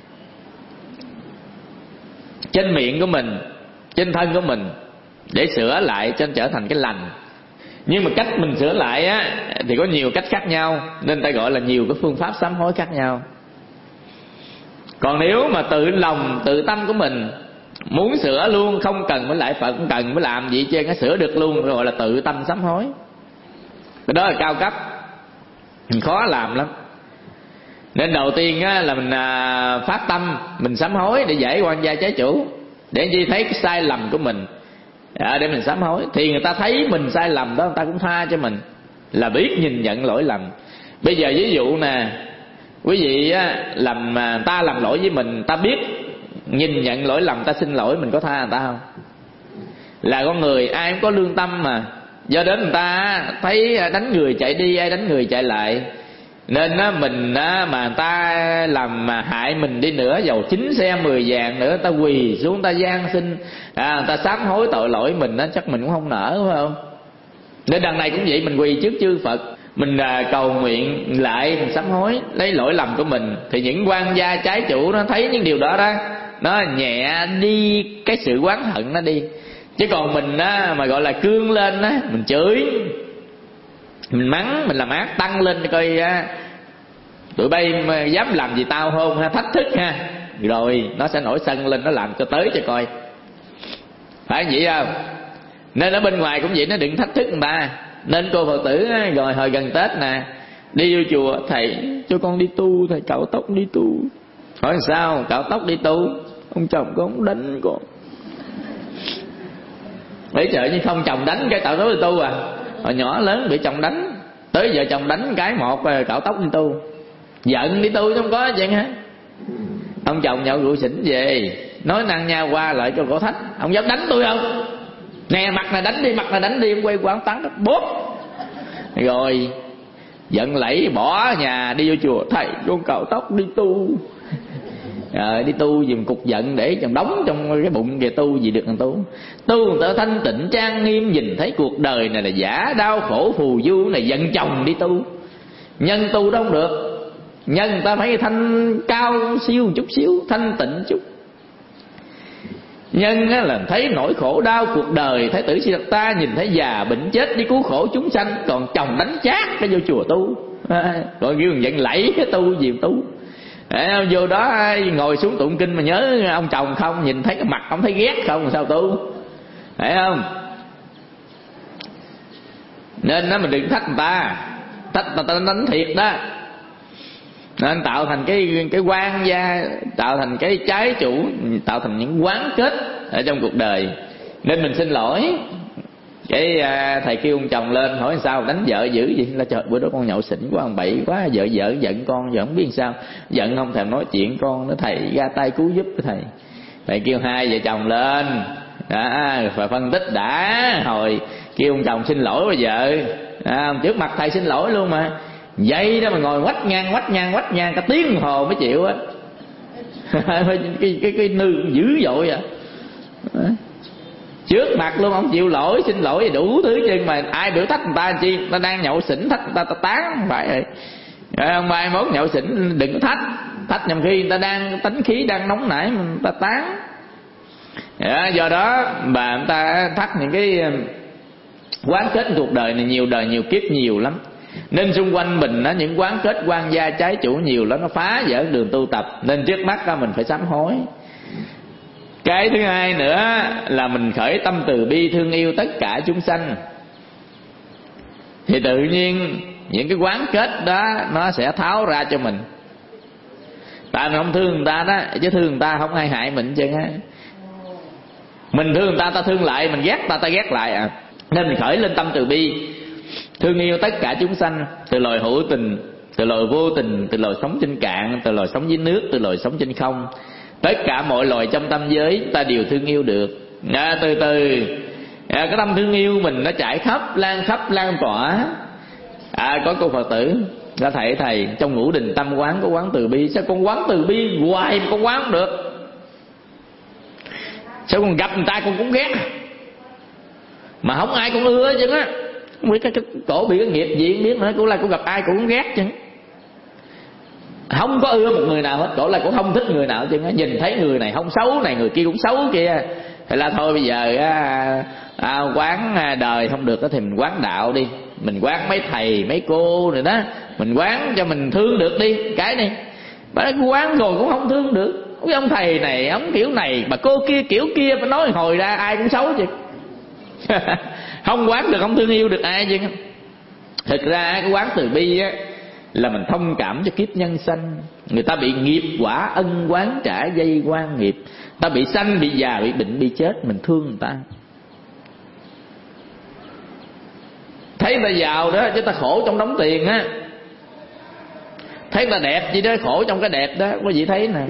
B: trên miệng của mình, trên thân của mình, để sửa lại cho trở thành cái lành. Nhưng mà cách mình sửa lại á thì có nhiều cách khác nhau, nên ta gọi là nhiều cái phương pháp sám hối khác nhau. Còn nếu mà tự lòng tự tâm của mình muốn sửa luôn, không cần với lại Phật, không cần phải làm gì chứ, nó sửa được luôn, gọi là tự tâm sám hối. Cái đó là cao cấp, mình khó làm lắm. Nên đầu tiên á, là mình à, phát tâm mình sám hối để giải oan gia trái chủ, để chi thấy cái sai lầm của mình, à, để mình sám hối. Thì người ta thấy mình sai lầm đó, người ta cũng tha cho mình, là biết nhìn nhận lỗi lầm. Bây giờ ví dụ nè, quý vị á, làm ta làm lỗi với mình, ta biết nhìn nhận lỗi lầm, ta xin lỗi, mình có tha người ta không? Là con người ai cũng có lương tâm mà, do đến người ta thấy đánh người chạy đi, ai đánh người chạy lại, nên á, mình á, mà người ta làm mà hại mình đi nữa, dầu chín xe mười vàng nữa, ta quỳ xuống ta van xin, à, người ta sám hối tội lỗi mình á, chắc mình cũng không nỡ, phải không? Nên đằng này cũng vậy, mình quỳ trước chư Phật, mình à, cầu nguyện lại, mình sám hối lấy lỗi lầm của mình, thì những quan gia trái chủ nó thấy những điều đó đó, nó nhẹ đi cái sự oán hận nó đi. Chứ còn mình á, mà gọi là cương lên á, mình chửi, mình mắng, mình làm ác, tăng lên coi á, tụi bay mà dám làm gì tao không ha, thách thức ha, rồi nó sẽ nổi sân lên, nó làm cho tới cho coi, phải vậy không? Nên ở bên ngoài cũng vậy, nó đừng thách thức người ta. Nên cô Phật tử á, rồi hồi gần Tết nè, đi vô chùa, thầy cho con đi tu, thầy cạo tóc đi tu. Hỏi sao cạo tóc đi tu? Ông chồng con đánh con. Bởi trời, như không chồng đánh cái cạo tóc đi tu à. Hồi nhỏ lớn bị chồng đánh, tới giờ chồng đánh cái một rồi cạo tóc đi tu. Giận đi tu chứ không có chuyện hả? Ông chồng nhậu rượu xỉn về, nói năng nha qua lại cho cổ thách, ông dám đánh tôi không? Nè mặt này đánh đi, mặt này đánh đi, ông quay quán tán đó, bốp. Rồi giận lẫy bỏ nhà đi vô chùa, thầy con cạo tóc đi tu. Rồi đi tu gì mà cục giận để chồng đóng trong cái bụng về, tu gì được thằng tu. Tu tự thanh tịnh trang nghiêm, nhìn thấy cuộc đời này là giả đau khổ phù du này, giận chồng đi tu. Nhân tu đâu được, nhân người ta phải thanh cao siêu một chút xíu, thanh tịnh chút. Nhân á, là thấy nỗi khổ đau cuộc đời, Thái tử Siddhartha nhìn thấy già bệnh chết đi cứu khổ chúng sanh, còn chồng đánh chát cái vô chùa tu, à, còn kêu giận lẫy cái tu gì tu. À, vô đó ngồi xuống tụng kinh mà nhớ ông chồng không, nhìn thấy cái mặt ông thấy ghét không, sao tu, phải không? Nên nó mình đừng thách người ta, thách người ta đánh thiệt đó. Nên tạo thành cái cái quan gia, tạo thành cái trái chủ, tạo thành những quán kết ở trong cuộc đời. Nên mình xin lỗi. Cái à, thầy kêu ông chồng lên hỏi sao đánh vợ dữ vậy? Là trời, bữa đó con nhậu xỉn quá, ông bậy quá, vợ vợ giận con, giờ không biết sao, giận không thèm nói chuyện con nữa, thầy ra tay cứu giúp thầy. Thầy kêu hai vợ chồng lên, đó, phải phân tích đã, hồi kêu ông chồng xin lỗi với vợ, à, trước mặt thầy xin lỗi luôn mà. Vậy đó mà ngồi quách ngang quách ngang quách ngang cả tiếng đồng hồ mới chịu á. cái cái cái, cái nư dữ dội à. Trước mặt luôn ông chịu lỗi, xin lỗi đủ thứ chứ, mà ai biểu thách người ta chi, người ta đang nhậu xỉn thách người ta, ta tán không phải rồi. Rồi mai mốt nhậu xỉn đừng có thách, thách nhằm khi người ta đang tánh khí đang nóng nảy người ta tán. Do đó mà người ta thách những cái quán kết cuộc đời này, nhiều đời nhiều kiếp nhiều lắm. Nên xung quanh mình đó, những quán kết quan gia trái chủ nhiều lắm, nó phá vỡ đường tu tập. Nên trước mắt đó, mình phải sám hối. Cái thứ hai nữa là mình khởi tâm từ bi thương yêu tất cả chúng sanh, thì tự nhiên những cái quán kết đó nó sẽ tháo ra cho mình. Tại mình không thương người ta đó, chứ thương người ta không ai hại mình chứ. Mình thương người ta, ta thương lại, mình ghét ta, ta ghét lại à. Nên mình khởi lên tâm từ bi, thương yêu tất cả chúng sanh, từ loài hữu tình, từ loài vô tình, từ loài sống trên cạn, từ loài sống dưới nước, từ loài sống trên không. Tất cả mọi loài trong tam giới ta đều thương yêu được. À, từ từ à, cái tâm thương yêu mình nó trải khắp, lan khắp, lan tỏa. À, có cô Phật tử đã thầy thầy trong ngũ đình tâm quán có quán từ bi, sao con quán từ bi hoài mà con quán không được? Sao con gặp người ta con cũng ghét, mà không ai cũng ưa chứ á. Không biết cái, cái cổ bị cái nghiệp gì không biết nữa, cổ là cổ gặp ai cổ cũng ghét chứ, không có ưa một người nào hết. Cổ là cổ không thích người nào chứ á. Nhìn thấy người này không xấu này, người kia cũng xấu kia, thì là thôi bây giờ à, à, quán đời không được thì mình quán đạo đi, mình quán mấy thầy mấy cô rồi đó, mình quán cho mình thương được đi cái này. Bà nói quán rồi cũng không thương được, cái ông thầy này ông kiểu này, bà cô kia kiểu kia, phải nói hồi ra ai cũng xấu chứ. Không quán được không thương yêu được ai chứ. Thực ra cái quán từ bi á là mình thông cảm cho kiếp nhân sanh. Người ta bị nghiệp quả ân quán trả dây quan nghiệp, ta bị sanh bị già bị bệnh bị chết, mình thương người ta. Thấy người ta giàu đó chứ ta khổ trong đống tiền á, thấy người ta đẹp gì đó khổ trong cái đẹp đó. Quý vị thấy nè,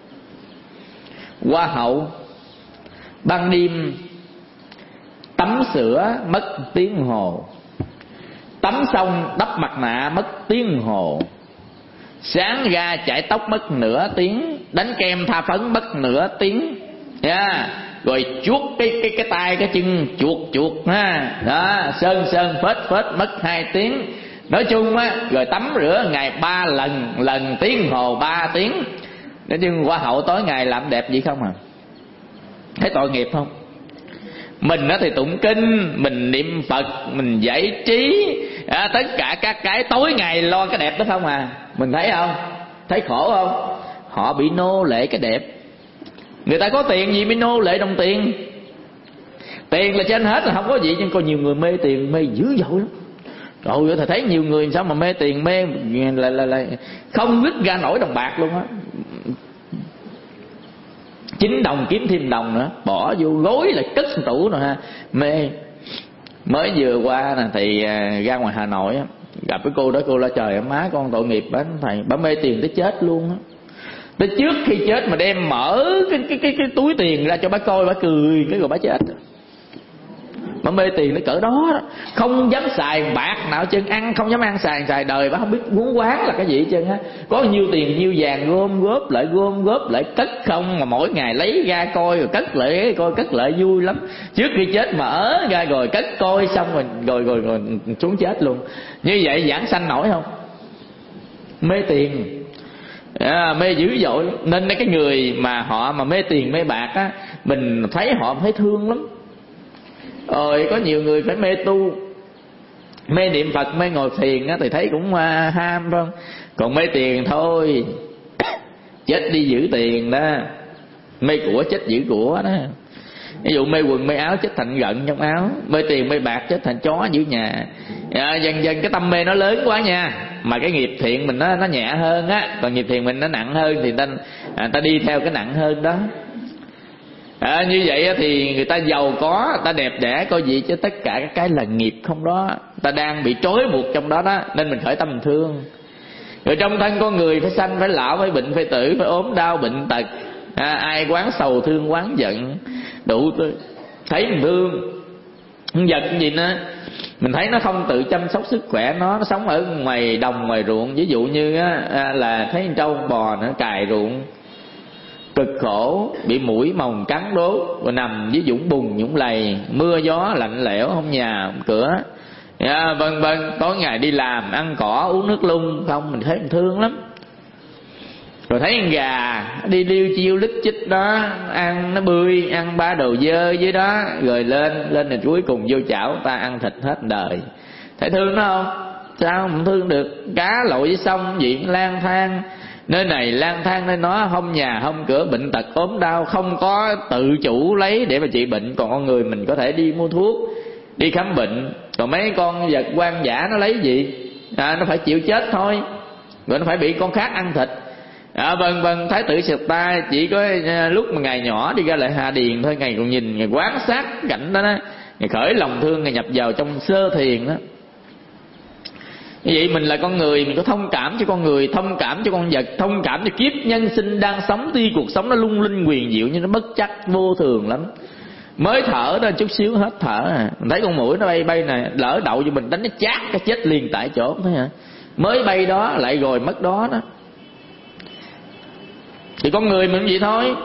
B: hoa hậu ban đêm tắm sữa mất tiếng hồ, tắm xong đắp mặt nạ mất tiếng hồ, sáng ra chải tóc mất nửa tiếng, đánh kem tha phấn mất nửa tiếng, yeah. Rồi chuốt cái cái cái tay cái chân chuột chuột ha, đó sơn sơn phết phết mất hai tiếng. Nói chung á, rồi tắm rửa ngày ba lần, lần tiếng hồ ba tiếng. Nói chung hoa hậu tối ngày làm đẹp gì không à? Thấy tội nghiệp không? Mình đó thì tụng kinh, mình niệm Phật, mình giải trí, à, tất cả các cái tối ngày lo cái đẹp đó không à? Mình thấy không? Thấy khổ không? Họ bị nô lệ cái đẹp. Người ta có tiền gì mới nô lệ đồng tiền? Tiền là trên hết là không có gì, nhưng có nhiều người mê tiền mê dữ dội lắm. Trời ơi, thầy thấy nhiều người sao mà mê tiền mê là là, là không vứt ra nổi đồng bạc luôn á. Chín đồng kiếm thêm đồng nữa, bỏ vô gối là cất tủ rồi ha. Mê. Mới vừa qua nè thì ra ngoài Hà Nội á, gặp cái cô đó, cô la trời má con tội nghiệp bả thầy, bả mê tiền tới chết luôn á. Tới trước khi chết mà đem mở cái cái cái, cái túi tiền ra cho bả coi, bả cười cái rồi bả chết. Bả mê tiền nó cỡ đó, đó, không dám xài bạc nào chân, ăn không dám ăn xài xài đời bả không biết muốn quán là cái gì chân á. Có nhiêu tiền nhiêu vàng gom góp lại gom góp lại cất không, mà mỗi ngày lấy ra coi rồi cất lại coi, cất lại vui lắm. Trước khi chết mở ra rồi cất coi xong rồi rồi rồi, rồi xuống chết luôn. Như vậy giảng sanh nổi không? Mê tiền. À, mê dữ dội. Nên cái người mà họ mà mê tiền mê bạc á, mình thấy họ thấy thương lắm. Rồi có nhiều người phải mê tu, mê niệm Phật, mê ngồi thiền á, thì thấy cũng à, ham phải không? Còn mê tiền thôi, chết đi giữ tiền đó. Mê của chết giữ của đó. Ví dụ mê quần mê áo chết thành gận trong áo, mê tiền mê bạc chết thành chó giữ nhà. À, dần dần cái tâm mê nó lớn quá nha. Mà cái nghiệp thiện mình nó nó nhẹ hơn á, còn nghiệp thiện mình nó nặng hơn thì ta à, ta đi theo cái nặng hơn đó. À, như vậy thì người ta giàu có, người ta đẹp đẽ coi gì chứ tất cả các cái là nghiệp không đó, ta đang bị trói buộc trong đó đó. Nên mình khởi tâm mình thương. Rồi trong thân con người phải sanh phải lão phải bệnh phải tử phải ốm đau bệnh tật, à, ai quán sầu thương quán giận đủ tư. Thấy mình thương con vật gì nữa, mình thấy nó không tự chăm sóc sức khỏe nó, nó sống ở ngoài đồng ngoài ruộng. Ví dụ như á, là thấy con trâu con bò nó cày ruộng cực khổ, bị muỗi mồng cắn đốt, rồi nằm dưới vũng bùn vũng lầy, mưa gió lạnh lẽo, không nhà không cửa, à, vân vân. Tối ngày đi làm ăn cỏ uống nước lung không, mình thấy mình thương lắm. Rồi thấy con gà đi liêu chiêu lít chích đó, ăn nó bươi, ăn ba đồ dơ dưới đó, rồi lên lên thì cuối cùng vô chảo ta ăn thịt hết đời. Thấy thương nó không? Sao không thương được? Cá lội với sông gì lang thang, nơi này lang thang nơi nó, không nhà không cửa, bệnh tật ốm đau, không có tự chủ lấy để mà trị bệnh. Còn con người mình có thể đi mua thuốc, đi khám bệnh. Còn mấy con vật hoang dã nó lấy gì? À, nó phải chịu chết thôi, rồi nó phải bị con khác ăn thịt. À, vân vân. Thái tử Sịt Ta chỉ có lúc mà ngày nhỏ đi ra lại Hà Điền thôi, ngày còn nhìn ngày quan sát cảnh đó, đó Ngài khởi lòng thương, Ngài nhập vào trong sơ thiền đó. Như vậy mình là con người, mình có thông cảm cho con người, thông cảm cho con vật, thông cảm cho kiếp nhân sinh đang sống. Tuy cuộc sống nó lung linh quyền diệu nhưng nó bất chắc vô thường lắm. Mới thở đó chút xíu hết thở à. Mình thấy con muỗi nó bay bay nè, lỡ đậu cho mình đánh nó chát cái chết liền tại chỗ thôi hả. Mới bay đó lại rồi mất đó đó. Thì con người mình cũng vậy thôi.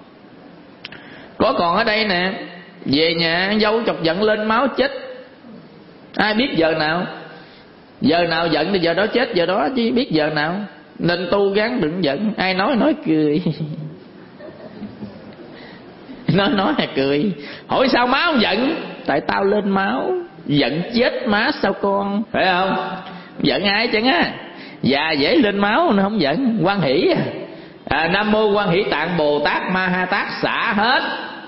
B: Có còn ở đây nè, về nhà dâu chọc giận lên máu chết, ai biết giờ nào. Giờ nào giận thì giờ đó chết giờ đó, chứ biết giờ nào. Nên tu gắng đừng giận. Ai nói nói cười. Nói nói là cười. Hỏi sao má không giận? Tại tao lên máu. Giận chết má sao con, phải không? Giận ai chẳng á. Già dễ lên máu nó không giận. Hoan hỷ à, Nam mô Quan Hỷ Tạng Bồ Tát Ma Ha Tát xả hết.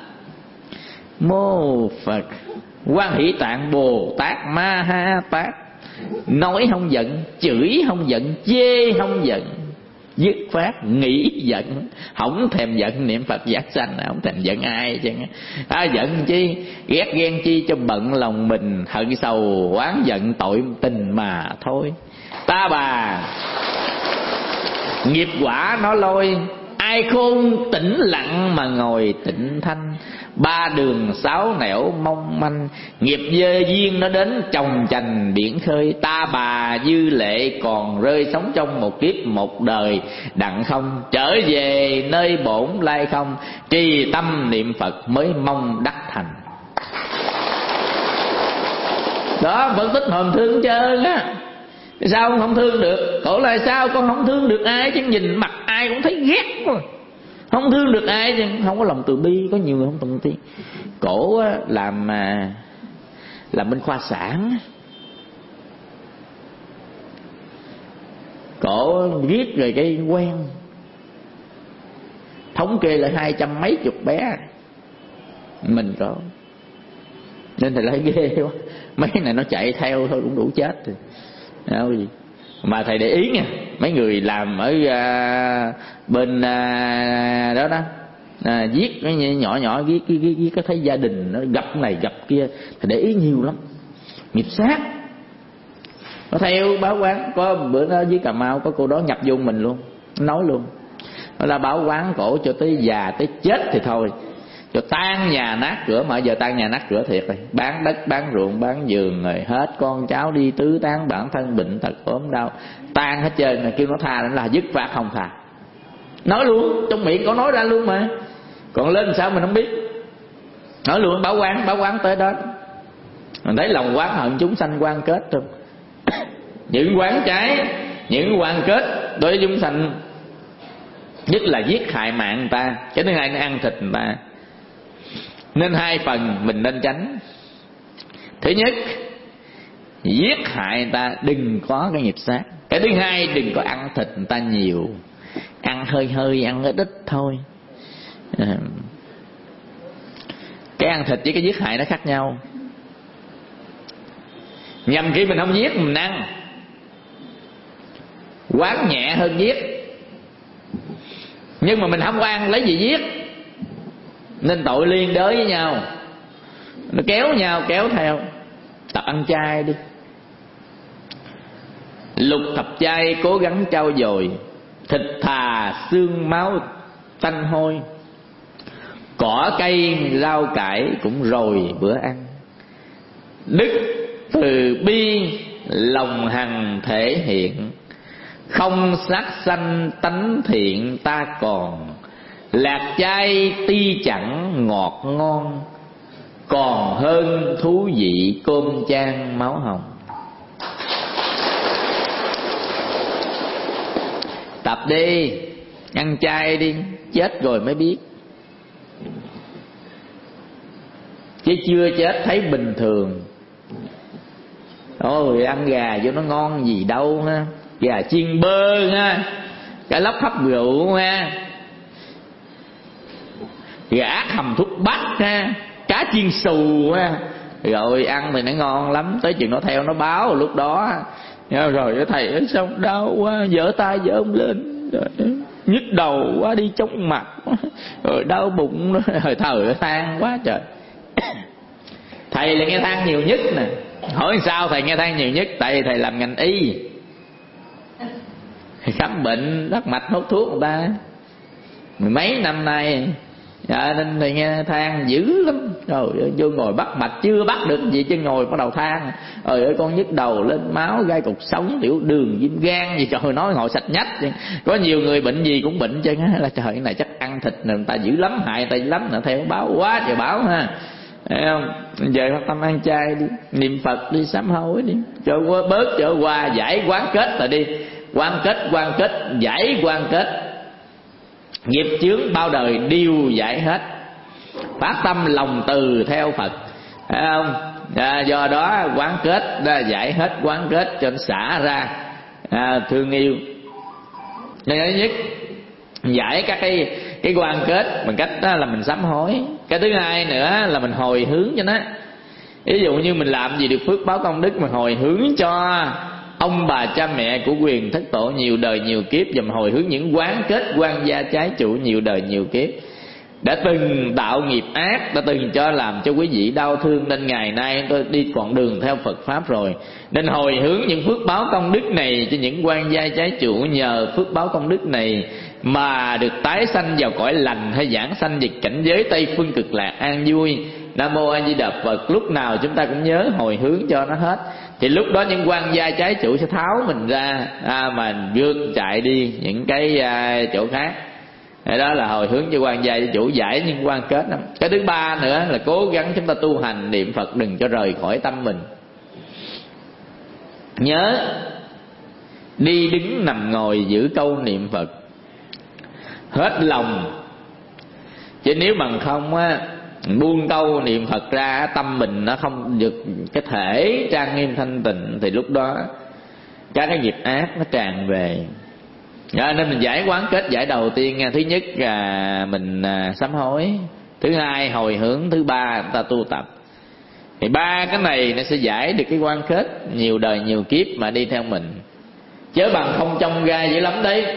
B: Mô Phật Quan Hỷ Tạng Bồ Tát Ma Ha Tát. Nói không giận, chửi không giận, chê không giận, dứt phát nghĩ giận. Không thèm giận niệm Phật giác sanh, không thèm giận ai chứ. À, giận chi, ghét ghen chi cho bận lòng mình, hận sầu oán giận tội tình mà thôi. Ta bà nghiệp quả nó lôi, ai khôn tĩnh lặng mà ngồi tịnh thanh. Ba đường sáu nẻo mong manh, nghiệp dơ duyên nó đến chồng chành biển khơi. Ta bà dư lệ còn rơi sống trong một kiếp một đời đặng không. Trở về nơi bổn lai không, trì tâm niệm Phật mới mong đắc thành. Đó, phân tích hồn thương trơn á. Sao không thương được? Khổ là sao con không thương được ai chứ, nhìn mặt ai cũng thấy ghét quá. Không thương được ai chứ, không có lòng từ bi. Có nhiều người không từ bi. Cổ làm làm bên khoa sản, cổ viết rồi cái quen thống kê lại hai trăm mấy chục bé mình có, nên thầy thấy ghê quá. Mấy này nó chạy theo thôi cũng đủ chết rồi. Đâu gì mà thầy để ý nha, mấy người làm ở uh, bên uh, đó đó à, viết cái nhỏ nhỏ viết cái viết, viết có thấy gia đình nó gặp này gặp kia, thầy để ý nhiều lắm. Nghiệp sát nó theo báo quán. Có bữa đó dưới Cà Mau có cô đó nhập vô mình luôn, nói luôn nó là báo quán cổ cho tới già tới chết thì thôi, cho tan nhà nát cửa. Mà giờ tan nhà nát cửa thiệt rồi, bán đất bán ruộng bán giường rồi hết, con cháu đi tứ tán, bản thân bệnh tật ốm đau tan hết trơn rồi. Kêu nó tha nó là dứt khoát không tha, nói luôn trong miệng có nói ra luôn mà. Còn lên sao mình không biết, nói luôn. Báo quán báo quán tới đó mình thấy lòng oán hận chúng sanh quan kết không. Những quán trái, những quan kết đối với chúng sanh, nhất là giết hại mạng người ta. Cái thứ hai nó ăn thịt người ta. Nên hai phần mình nên tránh. Thứ nhất, giết hại người ta đừng có cái nghiệp sát. Cái thứ hai, đừng có ăn thịt người ta nhiều, ăn hơi hơi, ăn ít ít thôi. Cái ăn thịt với cái giết hại nó khác nhau. Nhằm khi mình không giết mình ăn, quán nhẹ hơn giết. Nhưng mà mình không có ăn lấy gì giết, nên tội liên đới với nhau, nó kéo nhau kéo theo. Tập ăn chay đi, lục thập chay cố gắng trau dồi. Thịt thà xương máu tanh hôi, cỏ cây rau cải cũng rồi bữa ăn. Đức từ bi lòng hằng thể hiện, không sát sanh tánh thiện ta còn. Lạc chay tuy chẳng ngọt ngon, còn hơn thú vị cơm chan máu hồng. Tập đi, ăn chay đi, chết rồi mới biết. Chứ chưa chết thấy bình thường. Ôi ăn gà vô nó ngon gì đâu ha. Gà chiên bơ ha, cá lóc hấp rượu ha, gà hầm thuốc bắc ha, cá chiên xù ha. Rồi ăn thì nó ngon lắm, tới chừng nó theo nó báo lúc đó. Rồi cái thầy ơi sao đau quá, giở tay giở ông lên, rồi nhức đầu quá, đi chóng mặt, rồi đau bụng, rồi thở than quá trời. Thầy là nghe than nhiều nhất nè. Hỏi sao thầy nghe than nhiều nhất? Tại vì thầy làm ngành y, khám bệnh bắt mạch hút thuốc người ta mười mấy năm nay, dạ, nên thầy nghe than dữ lắm. Rồi vô ngồi bắt mạch chưa bắt được gì chứ ngồi bắt đầu than. Ơi ơi con nhức đầu, lên máu, gai cột sống, tiểu đường, viêm gan gì, trời nói ngồi sạch nhách. Có nhiều người bệnh gì cũng bệnh chứ, là trời cái này chắc ăn thịt người ta dữ lắm, hại người ta dữ lắm, là theo báo quá trời báo ha. Thấy không? Giờ phát tâm ăn chay đi, niệm Phật đi, sám hối đi, cho bớt trở qua, giải quán kết là đi. Quán kết, quán kết, giải quán kết, nghiệp chướng bao đời đều giải hết. Phát tâm lòng từ theo Phật, thấy không? À, do đó quán kết ra, giải hết quán kết cho nó xả ra, à, thương yêu. Nên thứ nhất, giải các cái cái quan kết bằng cách đó là mình sám hối. Cái thứ hai nữa là mình hồi hướng cho nó. Ví dụ như mình làm gì được phước báo công đức, mình hồi hướng cho ông bà cha mẹ của quyền thất tổ nhiều đời nhiều kiếp, và mình hồi hướng những quán kết quan gia trái chủ nhiều đời nhiều kiếp, đã từng tạo nghiệp ác, đã từng cho làm cho quý vị đau thương, nên ngày nay tôi đi con đường theo Phật Pháp rồi, nên hồi hướng những phước báo công đức này cho những quan gia trái chủ. Nhờ phước báo công đức này mà được tái sanh vào cõi lành, hay giảng sanh về cảnh giới Tây Phương Cực Lạc an vui. Nam mô A Di Đà Phật. Lúc nào chúng ta cũng nhớ hồi hướng cho nó hết, thì lúc đó những quan gia trái chủ sẽ tháo mình ra, à, mà vượt chạy đi những cái à, chỗ khác. Đó là hồi hướng cho quan gia trái chủ, giải những quan kết đó. Cái thứ ba nữa là cố gắng chúng ta tu hành niệm Phật, đừng cho rời khỏi tâm mình. Nhớ đi đứng nằm ngồi giữ câu niệm Phật hết lòng, chứ nếu bằng không á, buông câu niệm Phật ra, tâm mình nó không được cái thể trang nghiêm thanh tịnh, thì lúc đó các cái nghiệp ác nó tràn về. Đó, nên mình giải quán kết, giải đầu tiên nha. Thứ nhất là mình sám hối, thứ hai hồi hướng, thứ ba ta tu tập. Thì ba cái này nó sẽ giải được cái quán kết nhiều đời nhiều kiếp mà đi theo mình. Chớ bằng không trông gai dữ lắm đấy,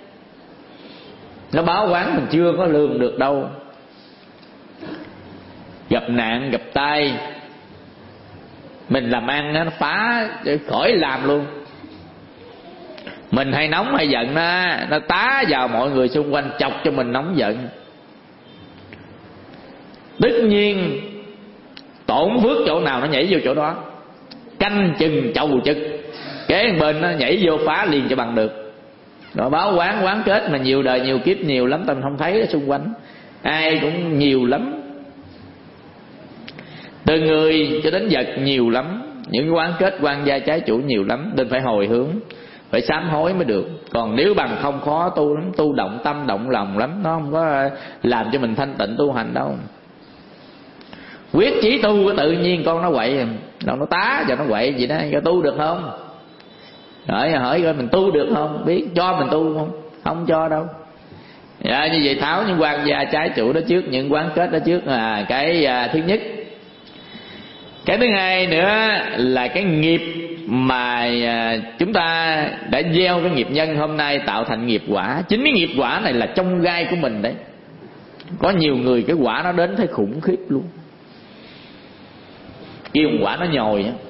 B: nó báo quán mình chưa có lường được đâu. Gặp nạn gặp tai, mình làm ăn nó phá khỏi làm luôn. Mình hay nóng hay giận nó, nó tá vào mọi người xung quanh, chọc cho mình nóng giận. Tất nhiên tổn phước chỗ nào nó nhảy vô chỗ đó, canh chừng chầu trực, kế bên nó nhảy vô phá liền cho bằng được. Rồi báo quán quán kết mà nhiều đời nhiều kiếp nhiều lắm, ta không thấy ở xung quanh, ai cũng nhiều lắm, từ người cho đến vật nhiều lắm. Những quán kết quan gia trái chủ nhiều lắm, nên phải hồi hướng, phải sám hối mới được. Còn nếu bằng không khó tu lắm, tu động tâm động lòng lắm, nó không có làm cho mình thanh tịnh tu hành đâu. Quyết chí tu cái tự nhiên con nó quậy, đâu nó tá và nó quậy gì đó, có tu được không? Hỏi hỏi coi mình tu được không, biết cho mình tu không? Không cho đâu. Dạ, như vậy tháo những quan gia trái chủ đó trước, những quán kết đó trước là cái à, thứ nhất. Cái thứ hai nữa là cái nghiệp mà chúng ta đã gieo cái nghiệp nhân hôm nay tạo thành nghiệp quả. Chính cái nghiệp quả này là trong gai của mình đấy. Có nhiều người cái quả nó đến thấy khủng khiếp luôn. Kêu quả nó nhồi á,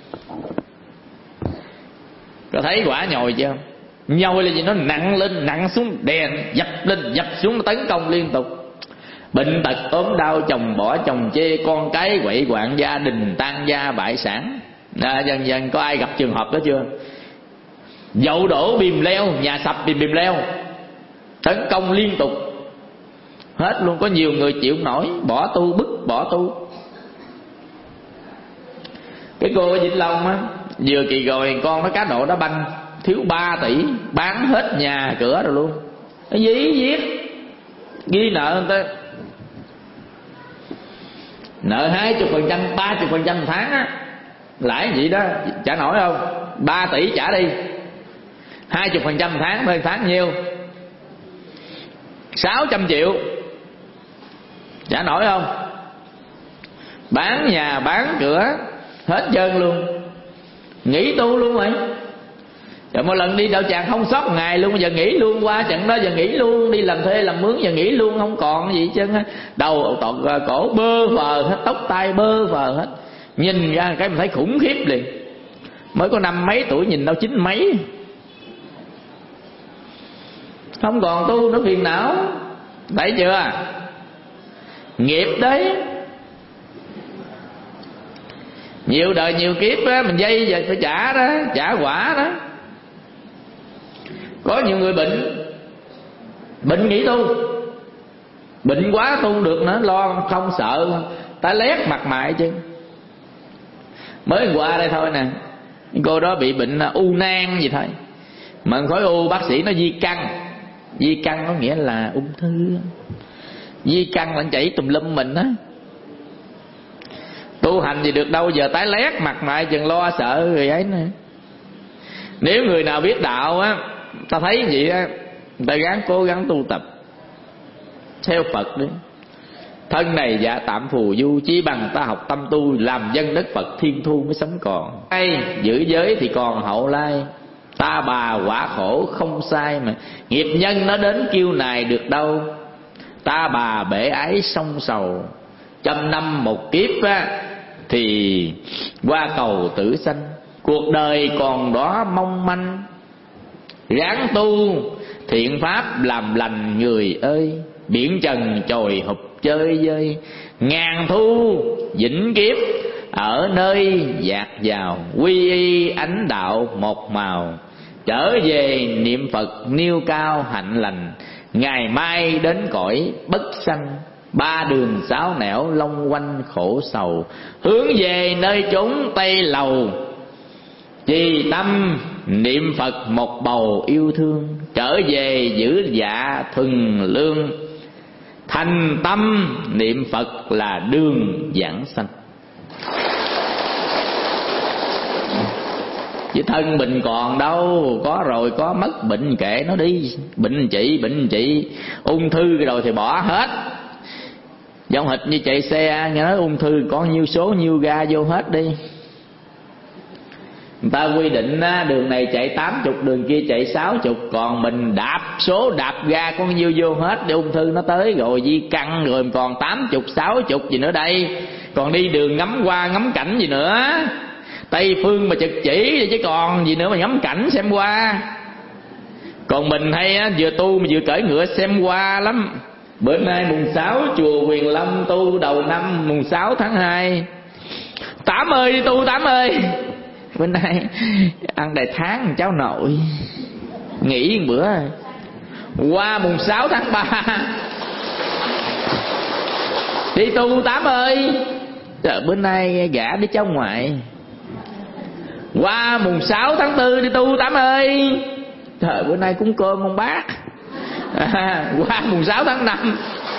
B: có thấy quả nhồi chưa? Nhồi là gì? Nó nặng lên nặng xuống, đè dập lên dập xuống, nó tấn công liên tục. Bệnh tật ốm đau, chồng bỏ chồng chê, con cái quậy quạng, gia đình tan gia bại sản. À, dần dần có ai gặp trường hợp đó chưa? Dậu đổ bìm leo, nhà sập bìm bìm leo, tấn công liên tục hết luôn. Có nhiều người chịu nổi, bỏ tu, bức bỏ tu. Cái cô ở Vĩnh Long á, vừa kỳ rồi con nó cá độ đá banh thiếu ba tỷ, bán hết nhà cửa rồi luôn. Nó dí viết ghi nợ người ta, nợ hai chục phần trăm, ba chục phần trăm một tháng á, lãi vậy đó, trả nổi không? Ba tỷ trả đi, hai chục phần trăm một tháng, thôi tháng nhiêu? Sáu trăm triệu, trả nổi không? Bán nhà bán cửa hết trơn luôn, nghỉ tu luôn rồi. Rồi mỗi lần đi đạo tràng không sót ngày luôn, giờ nghỉ luôn, qua trận đó giờ nghỉ luôn, đi làm thuê làm mướn giờ nghỉ luôn, không còn gì chứ. Đầu toàn cổ bơ phờ hết, tóc tai bơ phờ hết, nhìn ra cái mình thấy khủng khiếp liền. Mới có năm mấy tuổi nhìn đâu chín mấy, không còn tu nữa, phiền não. Thấy chưa? Nghiệp đấy. Nhiều đời nhiều kiếp á, mình dây giờ phải trả đó, trả quả đó. Có nhiều người bệnh, bệnh nghỉ tu, bệnh quá tu không được nữa, lo không sợ ta lét mặt mày chứ. Mới qua đây thôi nè, cô đó bị bệnh u nang gì thôi, mà khối u bác sĩ nó di căn. Di căn có nghĩa là ung thư. Di căn là chảy tùm lum mình á. Tu hành gì được đâu, giờ tái lét mặt mày chừng lo sợ người ấy nè. Nếu người nào biết đạo á, ta thấy vậy á, ta gắng cố gắng tu tập theo Phật đi. Thân này dạ tạm phù du, chỉ bằng ta học tâm tu, làm dân đất Phật thiên thu mới sống còn. Hay giữ giới thì còn hậu lai, ta bà quả khổ không sai, mà nghiệp nhân nó đến kiêu này được đâu. Ta bà bể ái sông sầu, trăm năm một kiếp á, thì qua cầu tử sanh. Cuộc đời còn đó mong manh, ráng tu thiện pháp làm lành người ơi. Biển trần trồi hụp chơi vơi, ngàn thu vĩnh kiếp ở nơi dạt dào. Quy y ánh đạo một màu, trở về niệm Phật nêu cao hạnh lành. Ngày mai đến cõi bất sanh, ba đường sáu nẻo long quanh khổ sầu. Hướng về nơi chốn Tây Lầu, trì tâm niệm Phật một bầu yêu thương. Trở về giữ dạ thuần lương, thành tâm niệm Phật là đường giảng sanh. Chứ thân mình còn đâu, có rồi có mất, bệnh kệ nó đi. Bệnh trị, bệnh trị. Ung thư rồi thì bỏ hết. Giống hệt như chạy xe, nghe nói ung thư có nhiêu số nhiêu ga vô hết đi. Người ta quy định đường này chạy tám mươi, đường kia chạy sáu mươi, còn mình đạp số đạp ga có nhiêu vô hết. Để ung thư nó tới rồi di căn rồi còn tám mươi, sáu mươi gì nữa đây. Còn đi đường ngắm qua ngắm cảnh gì nữa. Tây phương mà trực chỉ chứ còn gì nữa mà ngắm cảnh xem qua. Còn mình hay á, vừa tu mà vừa cởi ngựa xem qua lắm. Bữa nay mùng sáu chùa Quyền Lâm tu đầu năm mùng sáu tháng hai. Tám ơi đi tu Tám ơi. Bữa nay ăn đầy tháng cháu nội, nghỉ một bữa. Qua mùng sáu tháng ba đi tu Tám ơi. Trời, bữa nay gả đi cháu ngoại. Qua mùng sáu tháng tư đi tu Tám ơi. Trời, bữa nay cúng cơm ông bác. À, qua mùng sáu tháng năm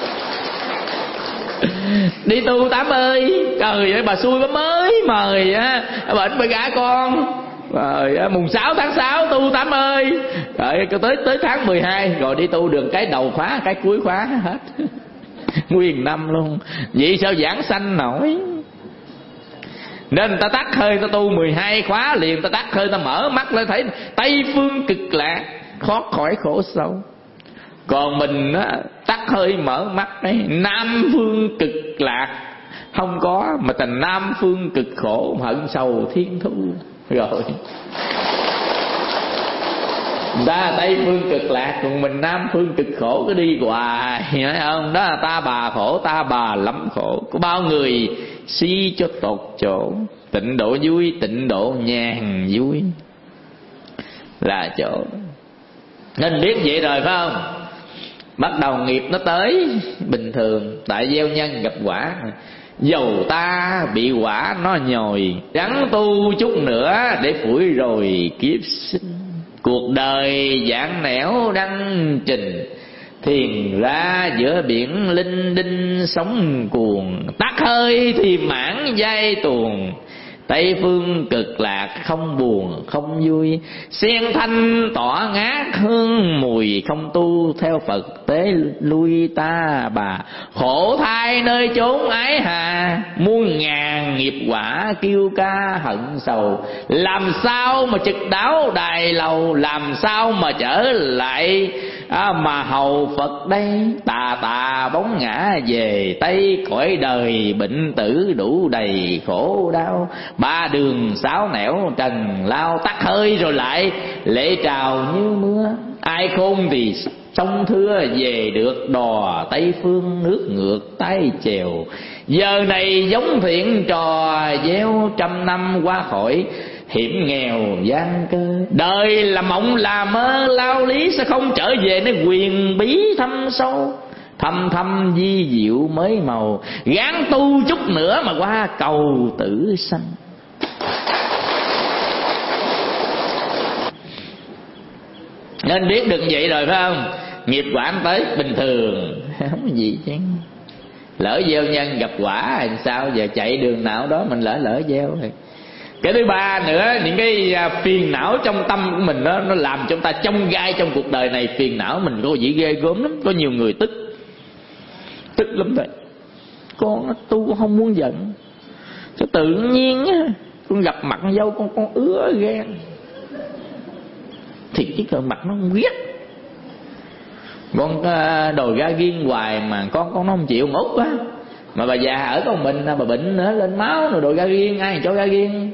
B: đi tu Tám ơi. Trời ơi, bà xui bà mới mời á, bệnh bà gả con. Rồi mùng sáu tháng sáu tu Tám ơi. Rồi tới tới tháng mười hai rồi đi tu đường cái đầu khóa cái cuối khóa hết. Nguyên năm luôn. Vậy sao giảng sanh nổi. Nên người ta tắt hơi ta tu mười hai khóa liền, ta tắt hơi ta mở mắt lên thấy Tây phương cực lạc, thoát khỏi khổ sâu. Còn mình á, tắt hơi mở mắt đấy, Nam phương cực lạc không có, mà thành Nam phương cực khổ, hận sầu thiên thu. Rồi ta Tây phương cực lạc, còn mình Nam phương cực khổ cứ đi hoài, hiểu không? Đó là ta bà khổ, ta bà lắm khổ. Có bao người si cho tột chỗ. Tịnh độ vui, tịnh độ nhàn vui là chỗ. Nên biết vậy rồi phải không? Bắt đầu nghiệp nó tới bình thường. Tại gieo nhân gặp quả, dầu ta bị quả nó nhồi, ráng tu chút nữa để phủi rồi kiếp sinh. Cuộc đời giảng nẻo đăng trình, thiền ra giữa biển linh đinh sóng cuồng. Tắt hơi thì mãn dây tuồng, Tây phương cực lạc không buồn không vui, sen thanh tỏa ngát hương mùi, không tu theo Phật tế lui ta bà. Khổ thai nơi chốn ái hà, muôn ngàn nghiệp quả kêu ca hận sầu. Làm sao mà trực đáo đài lầu, làm sao mà trở lại à, mà hầu Phật đây. Tà tà bóng ngã về Tây, cõi đời bệnh tử đủ đầy khổ đau. Ba đường sáu nẻo trần lao, tắt hơi rồi lại lễ trào như mưa. Ai khôn thì sông thưa về được, đò Tây phương nước ngược tay chèo. Giờ này giống thiện trò gieo, trăm năm qua khỏi hiểm nghèo gian cơ. Đời là mộng là mơ lao lý, sẽ không trở về nơi quyền bí thâm sâu. Thâm thâm di diệu mới màu, gán tu chút nữa mà qua cầu tử sanh. Nên biết được vậy rồi phải không? Nghiệp quả tới bình thường, không có gì chứ. Lỡ gieo nhân gặp quả thì sao? Giờ chạy đường nào đó mình lỡ lỡ gieo rồi. Cái thứ ba nữa, những cái phiền não trong tâm của mình đó, nó làm cho chúng ta chông gai trong cuộc đời này. Phiền não mình có gì ghê gớm lắm. Có nhiều người tức Tức lắm vậy. Con tu con không muốn giận, cho tự nhiên á, con gặp mặt con dâu con con ứa ghen. Thì cái cờ mặt nó không ghét. Con đòi ra riêng hoài mà con con nó không chịu, ngốc quá. Mà bà già ở con mình, bà bệnh nữa, lên máu rồi đòi ra riêng, ai cho ra riêng.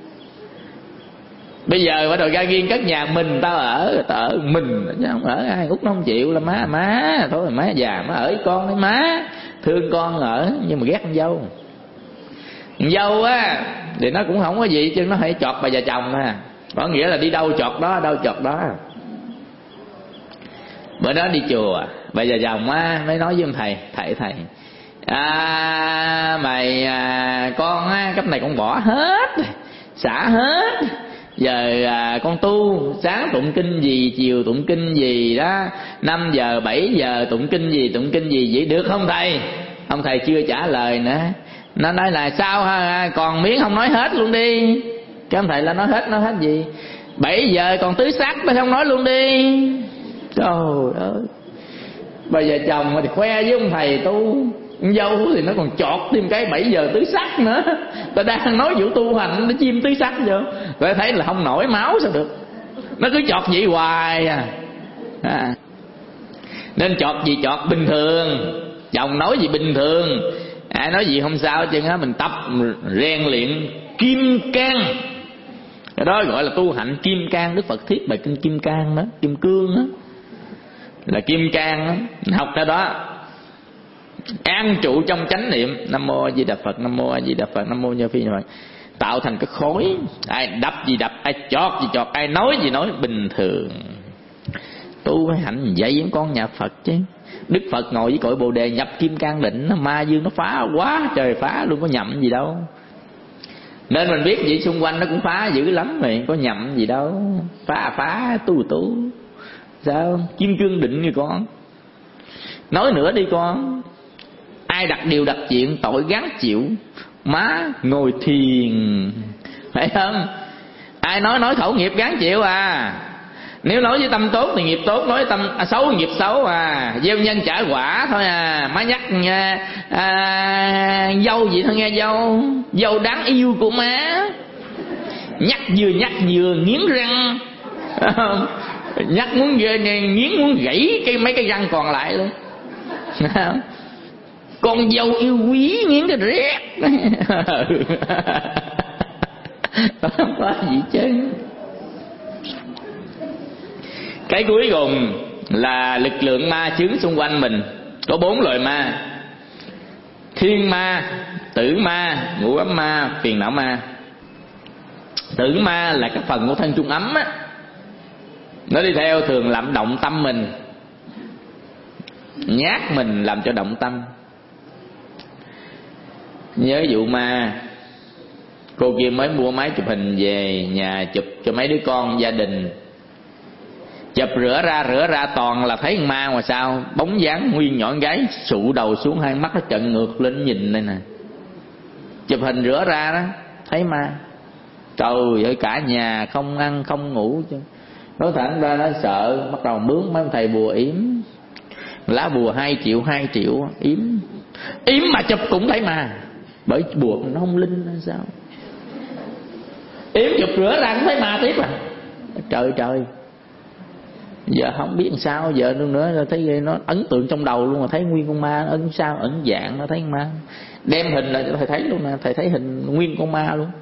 B: Bây giờ bà đòi ra riêng cất nhà mình, tao ở, tao ở mình chứ không ở ai. Út nó không chịu là má, má thôi má già má ở với con đấy má, thương con ở, nhưng mà ghét con dâu. Con dâu á thì nó cũng không có gì, chứ nó hay chọt bà già chồng à. Có nghĩa là đi đâu chọt đó, đâu chọt đó. Bữa đó đi chùa, bà già chồng á mới nói với ông thầy, thầy thầy à, mày à, con á, cấp này con bỏ hết, xả hết. Giờ à, con tu sáng tụng kinh gì, chiều tụng kinh gì đó, năm giờ bảy giờ tụng kinh gì tụng kinh gì, vậy được không thầy? Ông thầy chưa trả lời nữa. Nó nói là sao ha, còn miếng không nói hết luôn đi. Cái ông thầy là nói hết, nói hết gì? Bảy giờ còn tứ sắc mới không nói luôn đi. Trời ơi, bà vợ chồng thì khoe với ông thầy tu, con dâu thì nó còn chọt thêm cái bảy giờ tứ sắc nữa. Ta đang nói vụ tu hành, nó chim tứ sắc vô, tôi thấy là không nổi máu sao được. Nó cứ chọt vậy hoài à, à. Nên chọt gì chọt bình thường. Chồng nói gì bình thường, ai nói gì không sao chứ á. Mình tập rèn luyện kim cang, cái đó gọi là tu hạnh kim cang. Đức Phật thiết bài kinh kim cang đó, kim cương đó, là kim cang đó. Học cái đó an trụ trong chánh niệm, Nam Mô A Di Đà Phật, Nam Mô A Di Đà Phật, Nam Mô Như Phi Phật, tạo thành cái khối. Ai đập gì đập, ai chọt gì chọt, ai nói gì nói bình thường. Tu phải hạnh dạy với con nhà Phật chứ. Đức Phật ngồi với cội Bồ Đề nhập kim cang định, nó ma dương nó phá quá trời phá luôn, có nhậm gì đâu. Nên mình biết vậy xung quanh nó cũng phá dữ lắm rồi, có nhậm gì đâu. Phá phá tu tu sao kim cương định như con. Nói nữa đi con, ai đặt điều đặt chuyện tội gán chịu. Má ngồi thiền, phải không? Ai nói nói khẩu nghiệp gán chịu à. Nếu nói với tâm tốt thì nghiệp tốt, nói với tâm à, xấu thì nghiệp xấu à. Gieo nhân trả quả thôi à. Má nhắc nha, à, dâu gì thôi nghe dâu, dâu đáng yêu của má. Nhắc vừa nhắc vừa nghiến răng, nhắc muốn nghiến muốn gãy cái mấy cái răng còn lại luôn. Con dâu yêu quý nghiến cái rét. Không có gì chứ. Cái cuối cùng là lực lượng ma chướng xung quanh mình. Có bốn loại ma: thiên ma, tử ma, ngũ ấm ma, phiền não ma. Tử ma là cái phần của thân trung ấm á, nó đi theo thường làm động tâm mình, nhát mình làm cho động tâm. Nhớ vụ ma cô kia mới mua máy chụp hình về nhà chụp cho mấy đứa con gia đình. Chụp rửa ra rửa ra toàn là thấy con ma mà sao, bóng dáng nguyên nhỏ con gái sụ đầu xuống, hai mắt nó trợn ngược lên nhìn đây nè. Chụp hình rửa ra đó thấy ma. Trời ơi, cả nhà không ăn không ngủ chứ. Nói thẳng ra nó sợ, bắt đầu mướn mấy thầy bùa yếm. Lá bùa hai triệu hai triệu yếm. Yếm mà chụp cũng thấy mà. Bởi bùa nó không linh hay sao. Yếm chụp rửa ra cũng thấy ma tiếp à. Trời trời. Giờ không biết làm sao, giờ nữa nữa thấy nó ấn tượng trong đầu luôn, mà thấy nguyên con ma ấn sao ẩn dạng nó thấy con ma. Đem hình là thầy thấy luôn nè, thầy thấy hình nguyên con ma luôn.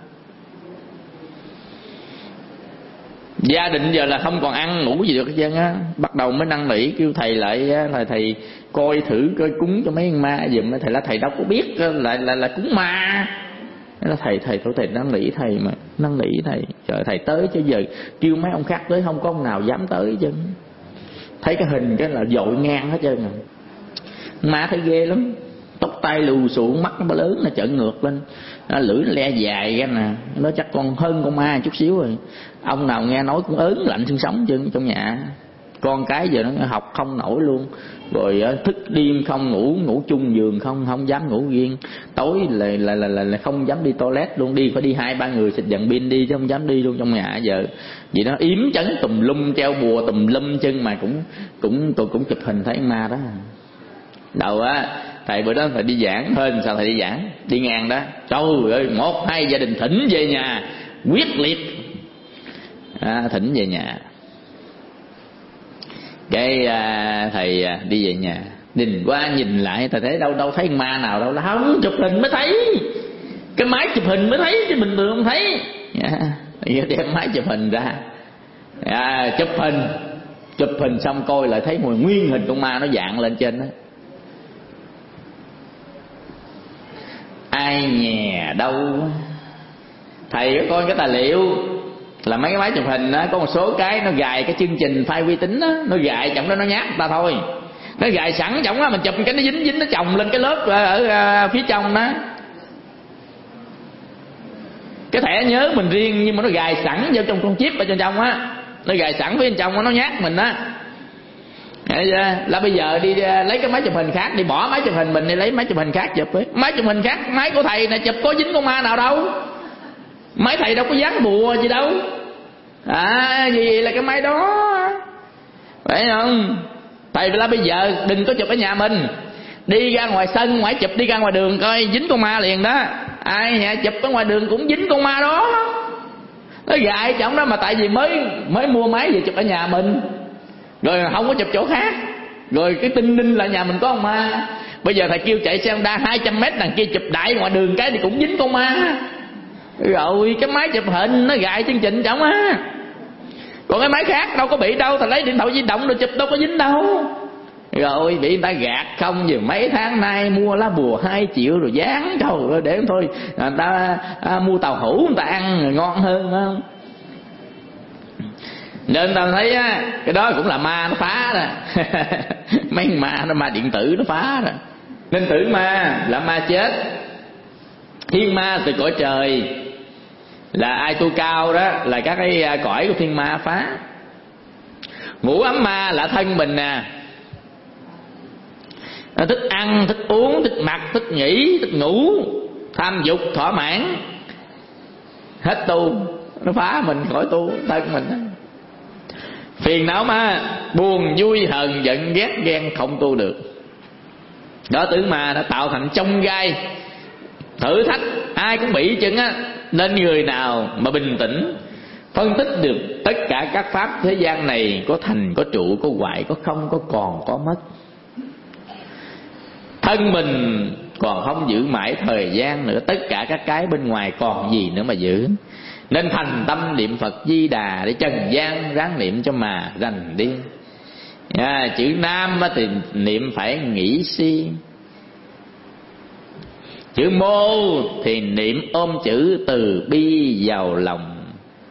B: Gia đình giờ là không còn ăn ngủ gì được hết trơn á. Bắt đầu mới năn nỉ kêu thầy lại là thầy coi thử coi cúng cho mấy con ma giùm. Thầy là thầy đâu có biết là là là cúng ma. Nó thầy thầy tổ thầy năn nỉ thầy mà năn nỉ thầy. Trời, thầy tới chứ giờ kêu mấy ông khác tới không có ông nào dám tới chứ. Thấy cái hình cái là dội ngang hết trơn. Ma thấy ghê lắm. Tóc tai lù xù, mắt nó lớn nó trợn ngược lên, nó lưỡi nó le dài ra nè, nó chắc còn hơn con ma chút xíu rồi. Ông nào nghe nói cũng ớn lạnh xương sống chân trong nhà. Con cái giờ nó học không nổi luôn, rồi thức đêm không ngủ, ngủ chung giường không, không dám ngủ riêng. Tối là là là, là, là không dám đi toilet luôn, đi phải đi hai ba người xịt dần pin đi chứ không dám đi luôn trong nhà giờ. Vậy đó yếm chấn tùm lum, treo bùa tùm lum chân mà cũng cũng cũng, cũng chụp hình thấy ma đó. Đầu á thầy bữa đó thầy đi giảng, hơn sao thầy đi giảng đi ngang đó, trời ơi một hai gia đình thỉnh về nhà quyết liệt, à, thỉnh về nhà. Cái à, thầy à, đi về nhà nhìn qua nhìn lại thầy thấy đâu đâu thấy ma nào đâu, là không chụp hình mới thấy, cái máy chụp hình mới thấy chứ bình thường không thấy. Yeah. Đem máy chụp hình ra, à, chụp hình chụp hình xong coi lại thấy mùi nguyên hình con ma nó dạng lên trên đó. Ai nhè đâu thầy có coi cái tài liệu là mấy cái máy chụp hình đó, có một số cái nó gài cái chương trình file uy tín đó, nó gài trong đó nó nhát người ta thôi, nó gài sẵn trong đó, mình chụp cái nó dính dính nó chồng lên cái lớp ở, ở phía trong đó, cái thẻ nhớ mình riêng nhưng mà nó gài sẵn vô trong con chip ở trong trong á, nó gài sẵn phía bên trong đó, nó nhát mình á. Là bây giờ đi lấy cái máy chụp hình khác, đi bỏ máy chụp hình mình đi lấy máy chụp hình khác chụp ấy. Máy chụp hình khác, máy của thầy này chụp có dính con ma nào đâu, máy thầy đâu có dán bùa gì đâu, à gì là cái máy đó, phải không? Thầy là bây giờ đừng có chụp ở nhà mình, đi ra ngoài sân ngoài chụp, đi ra ngoài đường coi dính con ma liền đó. Ai nhà chụp ở ngoài đường cũng dính con ma đó, nó gài trong đó mà, tại vì mới mới mua máy về chụp ở nhà mình rồi không có chụp chỗ khác, rồi cái tinh ninh là nhà mình có con ma. Bây giờ thầy kêu chạy xe Honda hai trăm mét đằng kia chụp đại ngoài đường cái thì cũng dính con ma. Rồi cái máy chụp hình nó gài chương trình chẳng á, còn cái máy khác đâu có bị đâu, thầy lấy điện thoại di động rồi chụp đâu có dính đâu. Rồi bị người ta gạt không, vì mấy tháng nay mua lá bùa hai triệu rồi dán, trời ơi để thôi người ta à, mua tàu hũ người ta ăn ngon hơn không? Nên ta thấy á, cái đó cũng là ma nó phá rồi. Mấy ma nó ma điện tử nó phá rồi. Nên tử ma là ma chết, thiên ma từ cõi trời, là ai tu cao đó là các cái cõi của thiên ma phá. Ngũ ấm ma là thân mình nè, nó thích ăn, thích uống, thích mặc, thích nghỉ, thích ngủ, tham dục, thỏa mãn, hết tu, nó phá mình khỏi tu thân mình đó. Phiền não ma, buồn vui hờn giận ghét ghen không tu được. Đó tử ma đã tạo thành chông gai thử thách, ai cũng bị chừng á. Nên người nào mà bình tĩnh phân tích được tất cả các pháp thế gian này có thành, có trụ, có hoại, có không, có còn, có mất. Thân mình còn không giữ mãi thời gian nữa, tất cả các cái bên ngoài còn gì nữa mà giữ. Nên thành tâm niệm Phật Di Đà để trần gian ráng niệm cho mà rành đi. À, chữ Nam thì niệm phải nghĩ si, chữ Mô thì niệm ôm chữ từ bi vào lòng,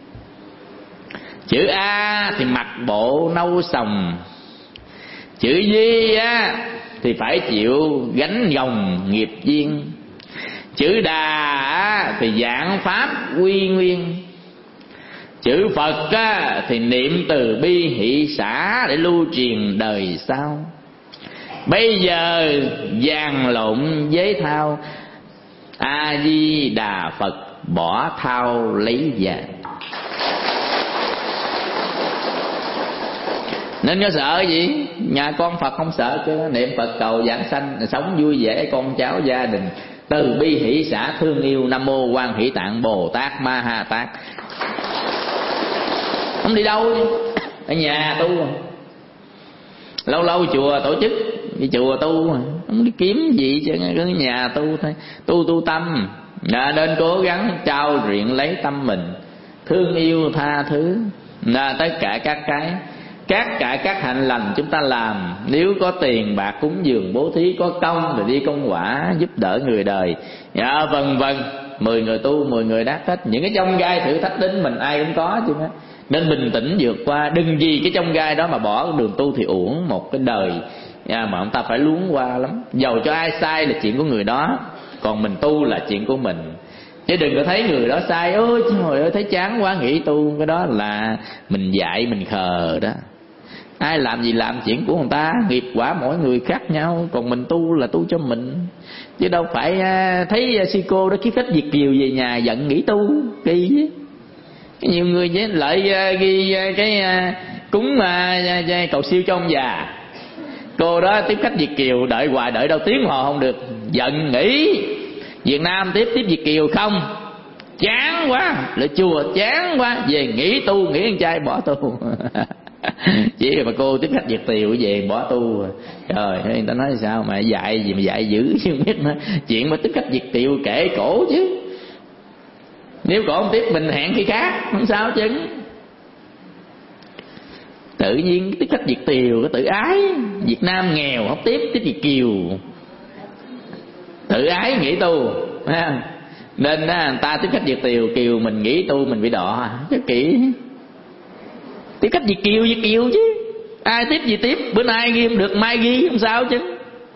B: chữ A thì mặc bộ nâu sòng, chữ Di á thì phải chịu gánh gồng nghiệp duyên, chữ Đà á thì giảng pháp quy nguyên, chữ Phật á thì niệm từ bi hỷ xả để lưu truyền đời sau. Bây giờ vàng lộn với thao, A Di Đà Phật bỏ thao lấy vàng. Nên có sợ gì? Nhà con Phật không sợ chứ, niệm Phật cầu giảng sanh, sống vui vẻ con cháu gia đình, từ bi hỷ xã thương yêu, Nam mô Quan Hỷ Tạng Bồ Tát Ma Ha Tát. Không đi đâu chứ, ở nhà tu. Lâu lâu chùa tổ chức, đi chùa tu, không đi kiếm gì chứ, ở nhà tu thôi. Tu tu tâm, à, nên cố gắng trao luyện lấy tâm mình, thương yêu tha thứ, à, tất cả các cái các cả các hạnh lành chúng ta làm. Nếu có tiền bạc cúng dường bố thí, có công rồi đi công quả giúp đỡ người đời, dạ, vân vân. Mười người tu mười người đắc hết. Những cái chông gai thử thách đến mình ai cũng có chứ. Nên bình tĩnh vượt qua, đừng vì cái chông gai đó mà bỏ đường tu thì uổng một cái đời, dạ, mà ông ta phải luống qua lắm. Dầu cho ai sai là chuyện của người đó, còn mình tu là chuyện của mình. Chứ đừng có thấy người đó sai, ôi trời ơi thấy chán quá nghỉ tu. Cái đó là mình dạy mình khờ đó. Ai làm gì làm chuyện của người ta, nghiệp quả mỗi người khác nhau, còn mình tu là tu cho mình. Chứ đâu phải thấy sư cô đó kiếp khách Việt kiều về nhà giận nghỉ tu, kỳ chứ. Nhiều người với lại ghi cái cúng cầu siêu cho ông già. Cô đó tiếp khách Việt kiều đợi hoài, đợi đâu tiếng hồ không được, giận nghỉ. Việt Nam tiếp tiếp Việt kiều không, chán quá, lại chùa chán quá, về nghỉ tu, nghỉ ăn chay bỏ tu. Chỉ mà cô tiếp khách Việt kiều về bỏ tu. Trời ơi, người ta nói sao mà dạy gì mà dạy dữ chứ không biết nữa. Chuyện mà tiếp khách Việt kiều kể cổ chứ, nếu cổ không tiếp mình hẹn khi khác, không sao chứ. Tự nhiên tiếp khách Việt kiều có tự ái. Việt Nam nghèo không tiếp tiếp Việt kiều, tự ái nghĩ tu. Nên đó, người ta tiếp khách Việt kiều kiều mình nghĩ tu mình bị đọ cái kỹ. Tiếp khách Việt kiều Việt kiều chứ, ai tiếp gì tiếp, bữa nay ghi không được mai ghi không sao chứ.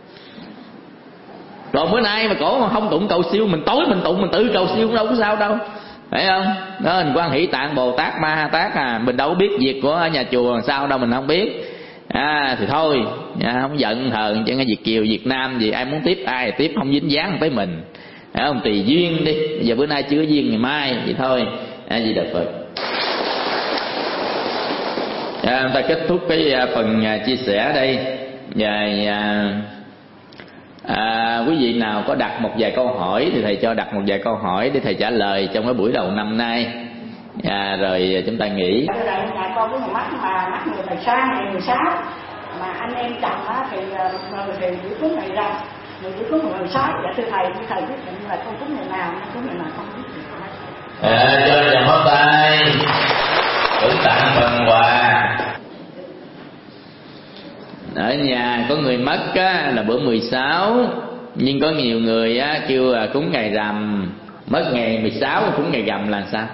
B: Còn bữa nay mà cổ mà không tụng cầu siêu, mình tối mình tụng mình tự cầu siêu cũng đâu có sao đâu, phải không? Đó, mình Quan Hỷ Tạng Bồ Tát Ma Ha Tát à, mình đâu có biết việc của nhà chùa làm sao đâu, mình không biết. À thì thôi, à, không giận hờn chứ. Việt kiều Việt Nam gì ai muốn tiếp ai tiếp, không dính dáng tới mình, à, không tùy duyên đi. Giờ bữa nay chưa duyên ngày mai vậy thôi. A Di Đà Phật. À, chúng ta kết thúc cái phần chia sẻ đây. Và à, à, quý vị nào có đặt một vài câu hỏi thì thầy cho đặt một vài câu hỏi để thầy trả lời trong cái buổi đầu năm nay. À, rồi chúng ta nghỉ.
C: Nhà con có một mắt mà mắt người mười sáu, người mười sáu mà anh em chồng á thì người thì buổi cúng ngày rằm, người buổi cúng mười sáu. Dạ thưa thầy, thầy quyết định là con cúng ngày nào, cúng ngày nào không biết gì.
B: À, cho chàng hót tay, cũng tặng phần quà. Ở nhà có người mất á, là bữa mười sáu, nhưng có nhiều người á, kêu là cúng ngày rằm. Mất ngày mười sáu cúng ngày rằm là sao?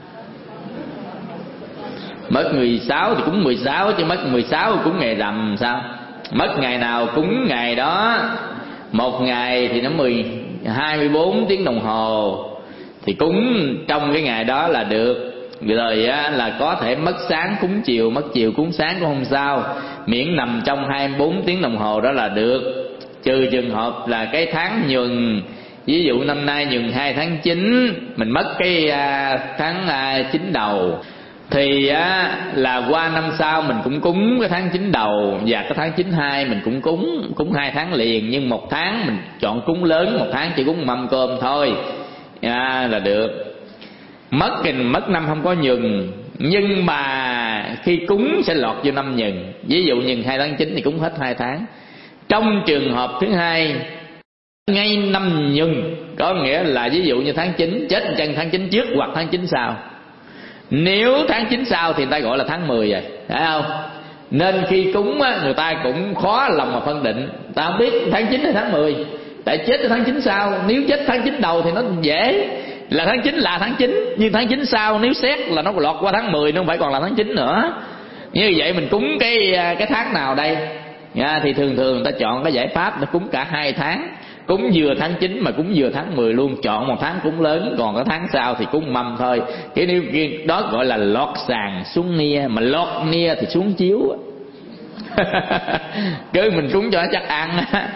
B: Mất mười sáu thì cúng mười sáu, chứ mất mười sáu cúng ngày rằm sao? Mất ngày nào cúng ngày đó. Một ngày thì nó mười hai mươi bốn tiếng đồng hồ, thì cúng trong cái ngày đó là được. Rồi á, là có thể mất sáng cúng chiều, mất chiều cúng sáng cũng không sao, miễn nằm trong hai mươi bốn tiếng đồng hồ đó là được. Trừ trường hợp là cái tháng nhuần, ví dụ năm nay nhuần hai tháng chín, mình mất cái à, tháng à, chín đầu, thì á, là qua năm sau mình cũng cúng cái tháng chín đầu, và cái tháng chín hai mình cũng cúng, cúng hai tháng liền. Nhưng một tháng mình chọn cúng lớn, một tháng chỉ cúng mâm cơm thôi, à, là được. Mất thì mất năm không có nhừng, nhưng mà khi cúng sẽ lọt vô năm nhừng. Ví dụ nhừng hai tháng chín thì cúng hết hai tháng. Trong trường hợp thứ hai, ngay năm nhừng, có nghĩa là ví dụ như tháng chín, chết chân tháng chín trước hoặc tháng chín sau. Nếu tháng chín sau thì người ta gọi là tháng mười rồi, phải không? Nên khi cúng á, người ta cũng khó lòng mà phân định. Ta không biết tháng chín hay tháng mười, tại chết ở tháng chín sau. Nếu chết tháng chín đầu thì nó dễ, là tháng chín là tháng chín. Nhưng tháng chín sau nếu xét là nó lọt qua tháng mười, nó không phải còn là tháng chín nữa. Như vậy mình cúng cái cái tháng nào đây? Nha, thì thường thường người ta chọn cái giải pháp nó cúng cả hai tháng. Cúng vừa tháng chín mà cúng vừa tháng mười luôn. Chọn một tháng cúng lớn, còn cái tháng sau thì cúng mâm thôi. Cái nếu đó gọi là lọt sàn xuống nia. Mà lọt nia thì xuống chiếu. Cứ mình cúng cho nó chắc ăn.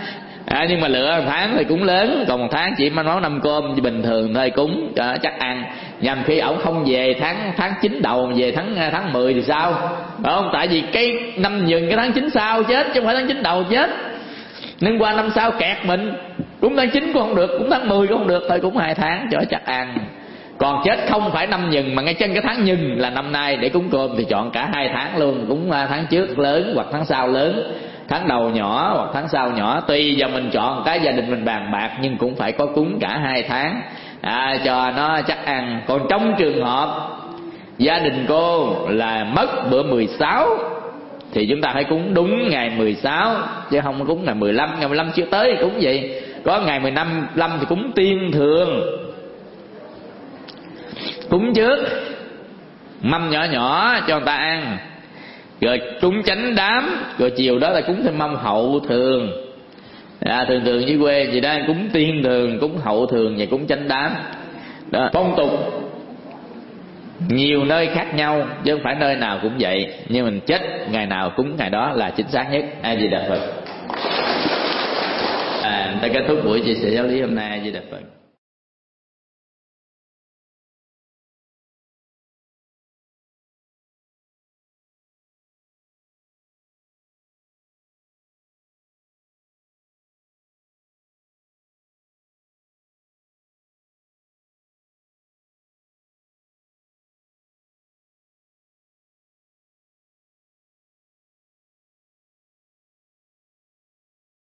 B: À, nhưng mà lựa một tháng thì cúng lớn, còn một tháng chỉ nấu năm cơm bình thường thôi, cúng cho chắc ăn. Nhằm khi ổng không về tháng tháng chín đầu, về tháng tháng mười thì sao? Phải không? Tại vì cái năm nhừng cái tháng chín sau chết, chứ không phải tháng chín đầu chết. Nên qua năm sau kẹt mình, cúng tháng chín cũng không được, cúng tháng mười cũng không được, thôi cúng hai tháng cho chắc ăn. Còn chết không phải năm nhừng mà ngay chân cái tháng nhừng là năm nay để cúng cơm thì chọn cả hai tháng luôn, cúng tháng trước lớn hoặc tháng sau lớn, tháng đầu nhỏ hoặc tháng sau nhỏ, tùy vào mình chọn cái gia đình mình bàn bạc, nhưng cũng phải có cúng cả hai tháng à, cho nó chắc ăn. Còn trong trường hợp gia đình cô là mất bữa mười sáu thì chúng ta phải cúng đúng ngày mười sáu, chứ không cúng ngày mười lăm. Ngày mười lăm chưa tới thì cúng gì? Có ngày mười lăm thì cúng tiên thường, cúng trước mâm nhỏ nhỏ cho người ta ăn, rồi cúng chánh đám, rồi chiều đó là cúng thêm mâm hậu thường. À, thường thường dưới quê gì đó cúng tiên thường, cúng hậu thường và cúng chánh đám. Đó, phong tục nhiều nơi khác nhau chứ không phải nơi nào cũng vậy, nhưng mình chết ngày nào cúng ngày đó là chính xác nhất. A Di Đà Phật. À, ta kết thúc buổi chia sẻ giáo lý hôm nay. A Di Đà Phật.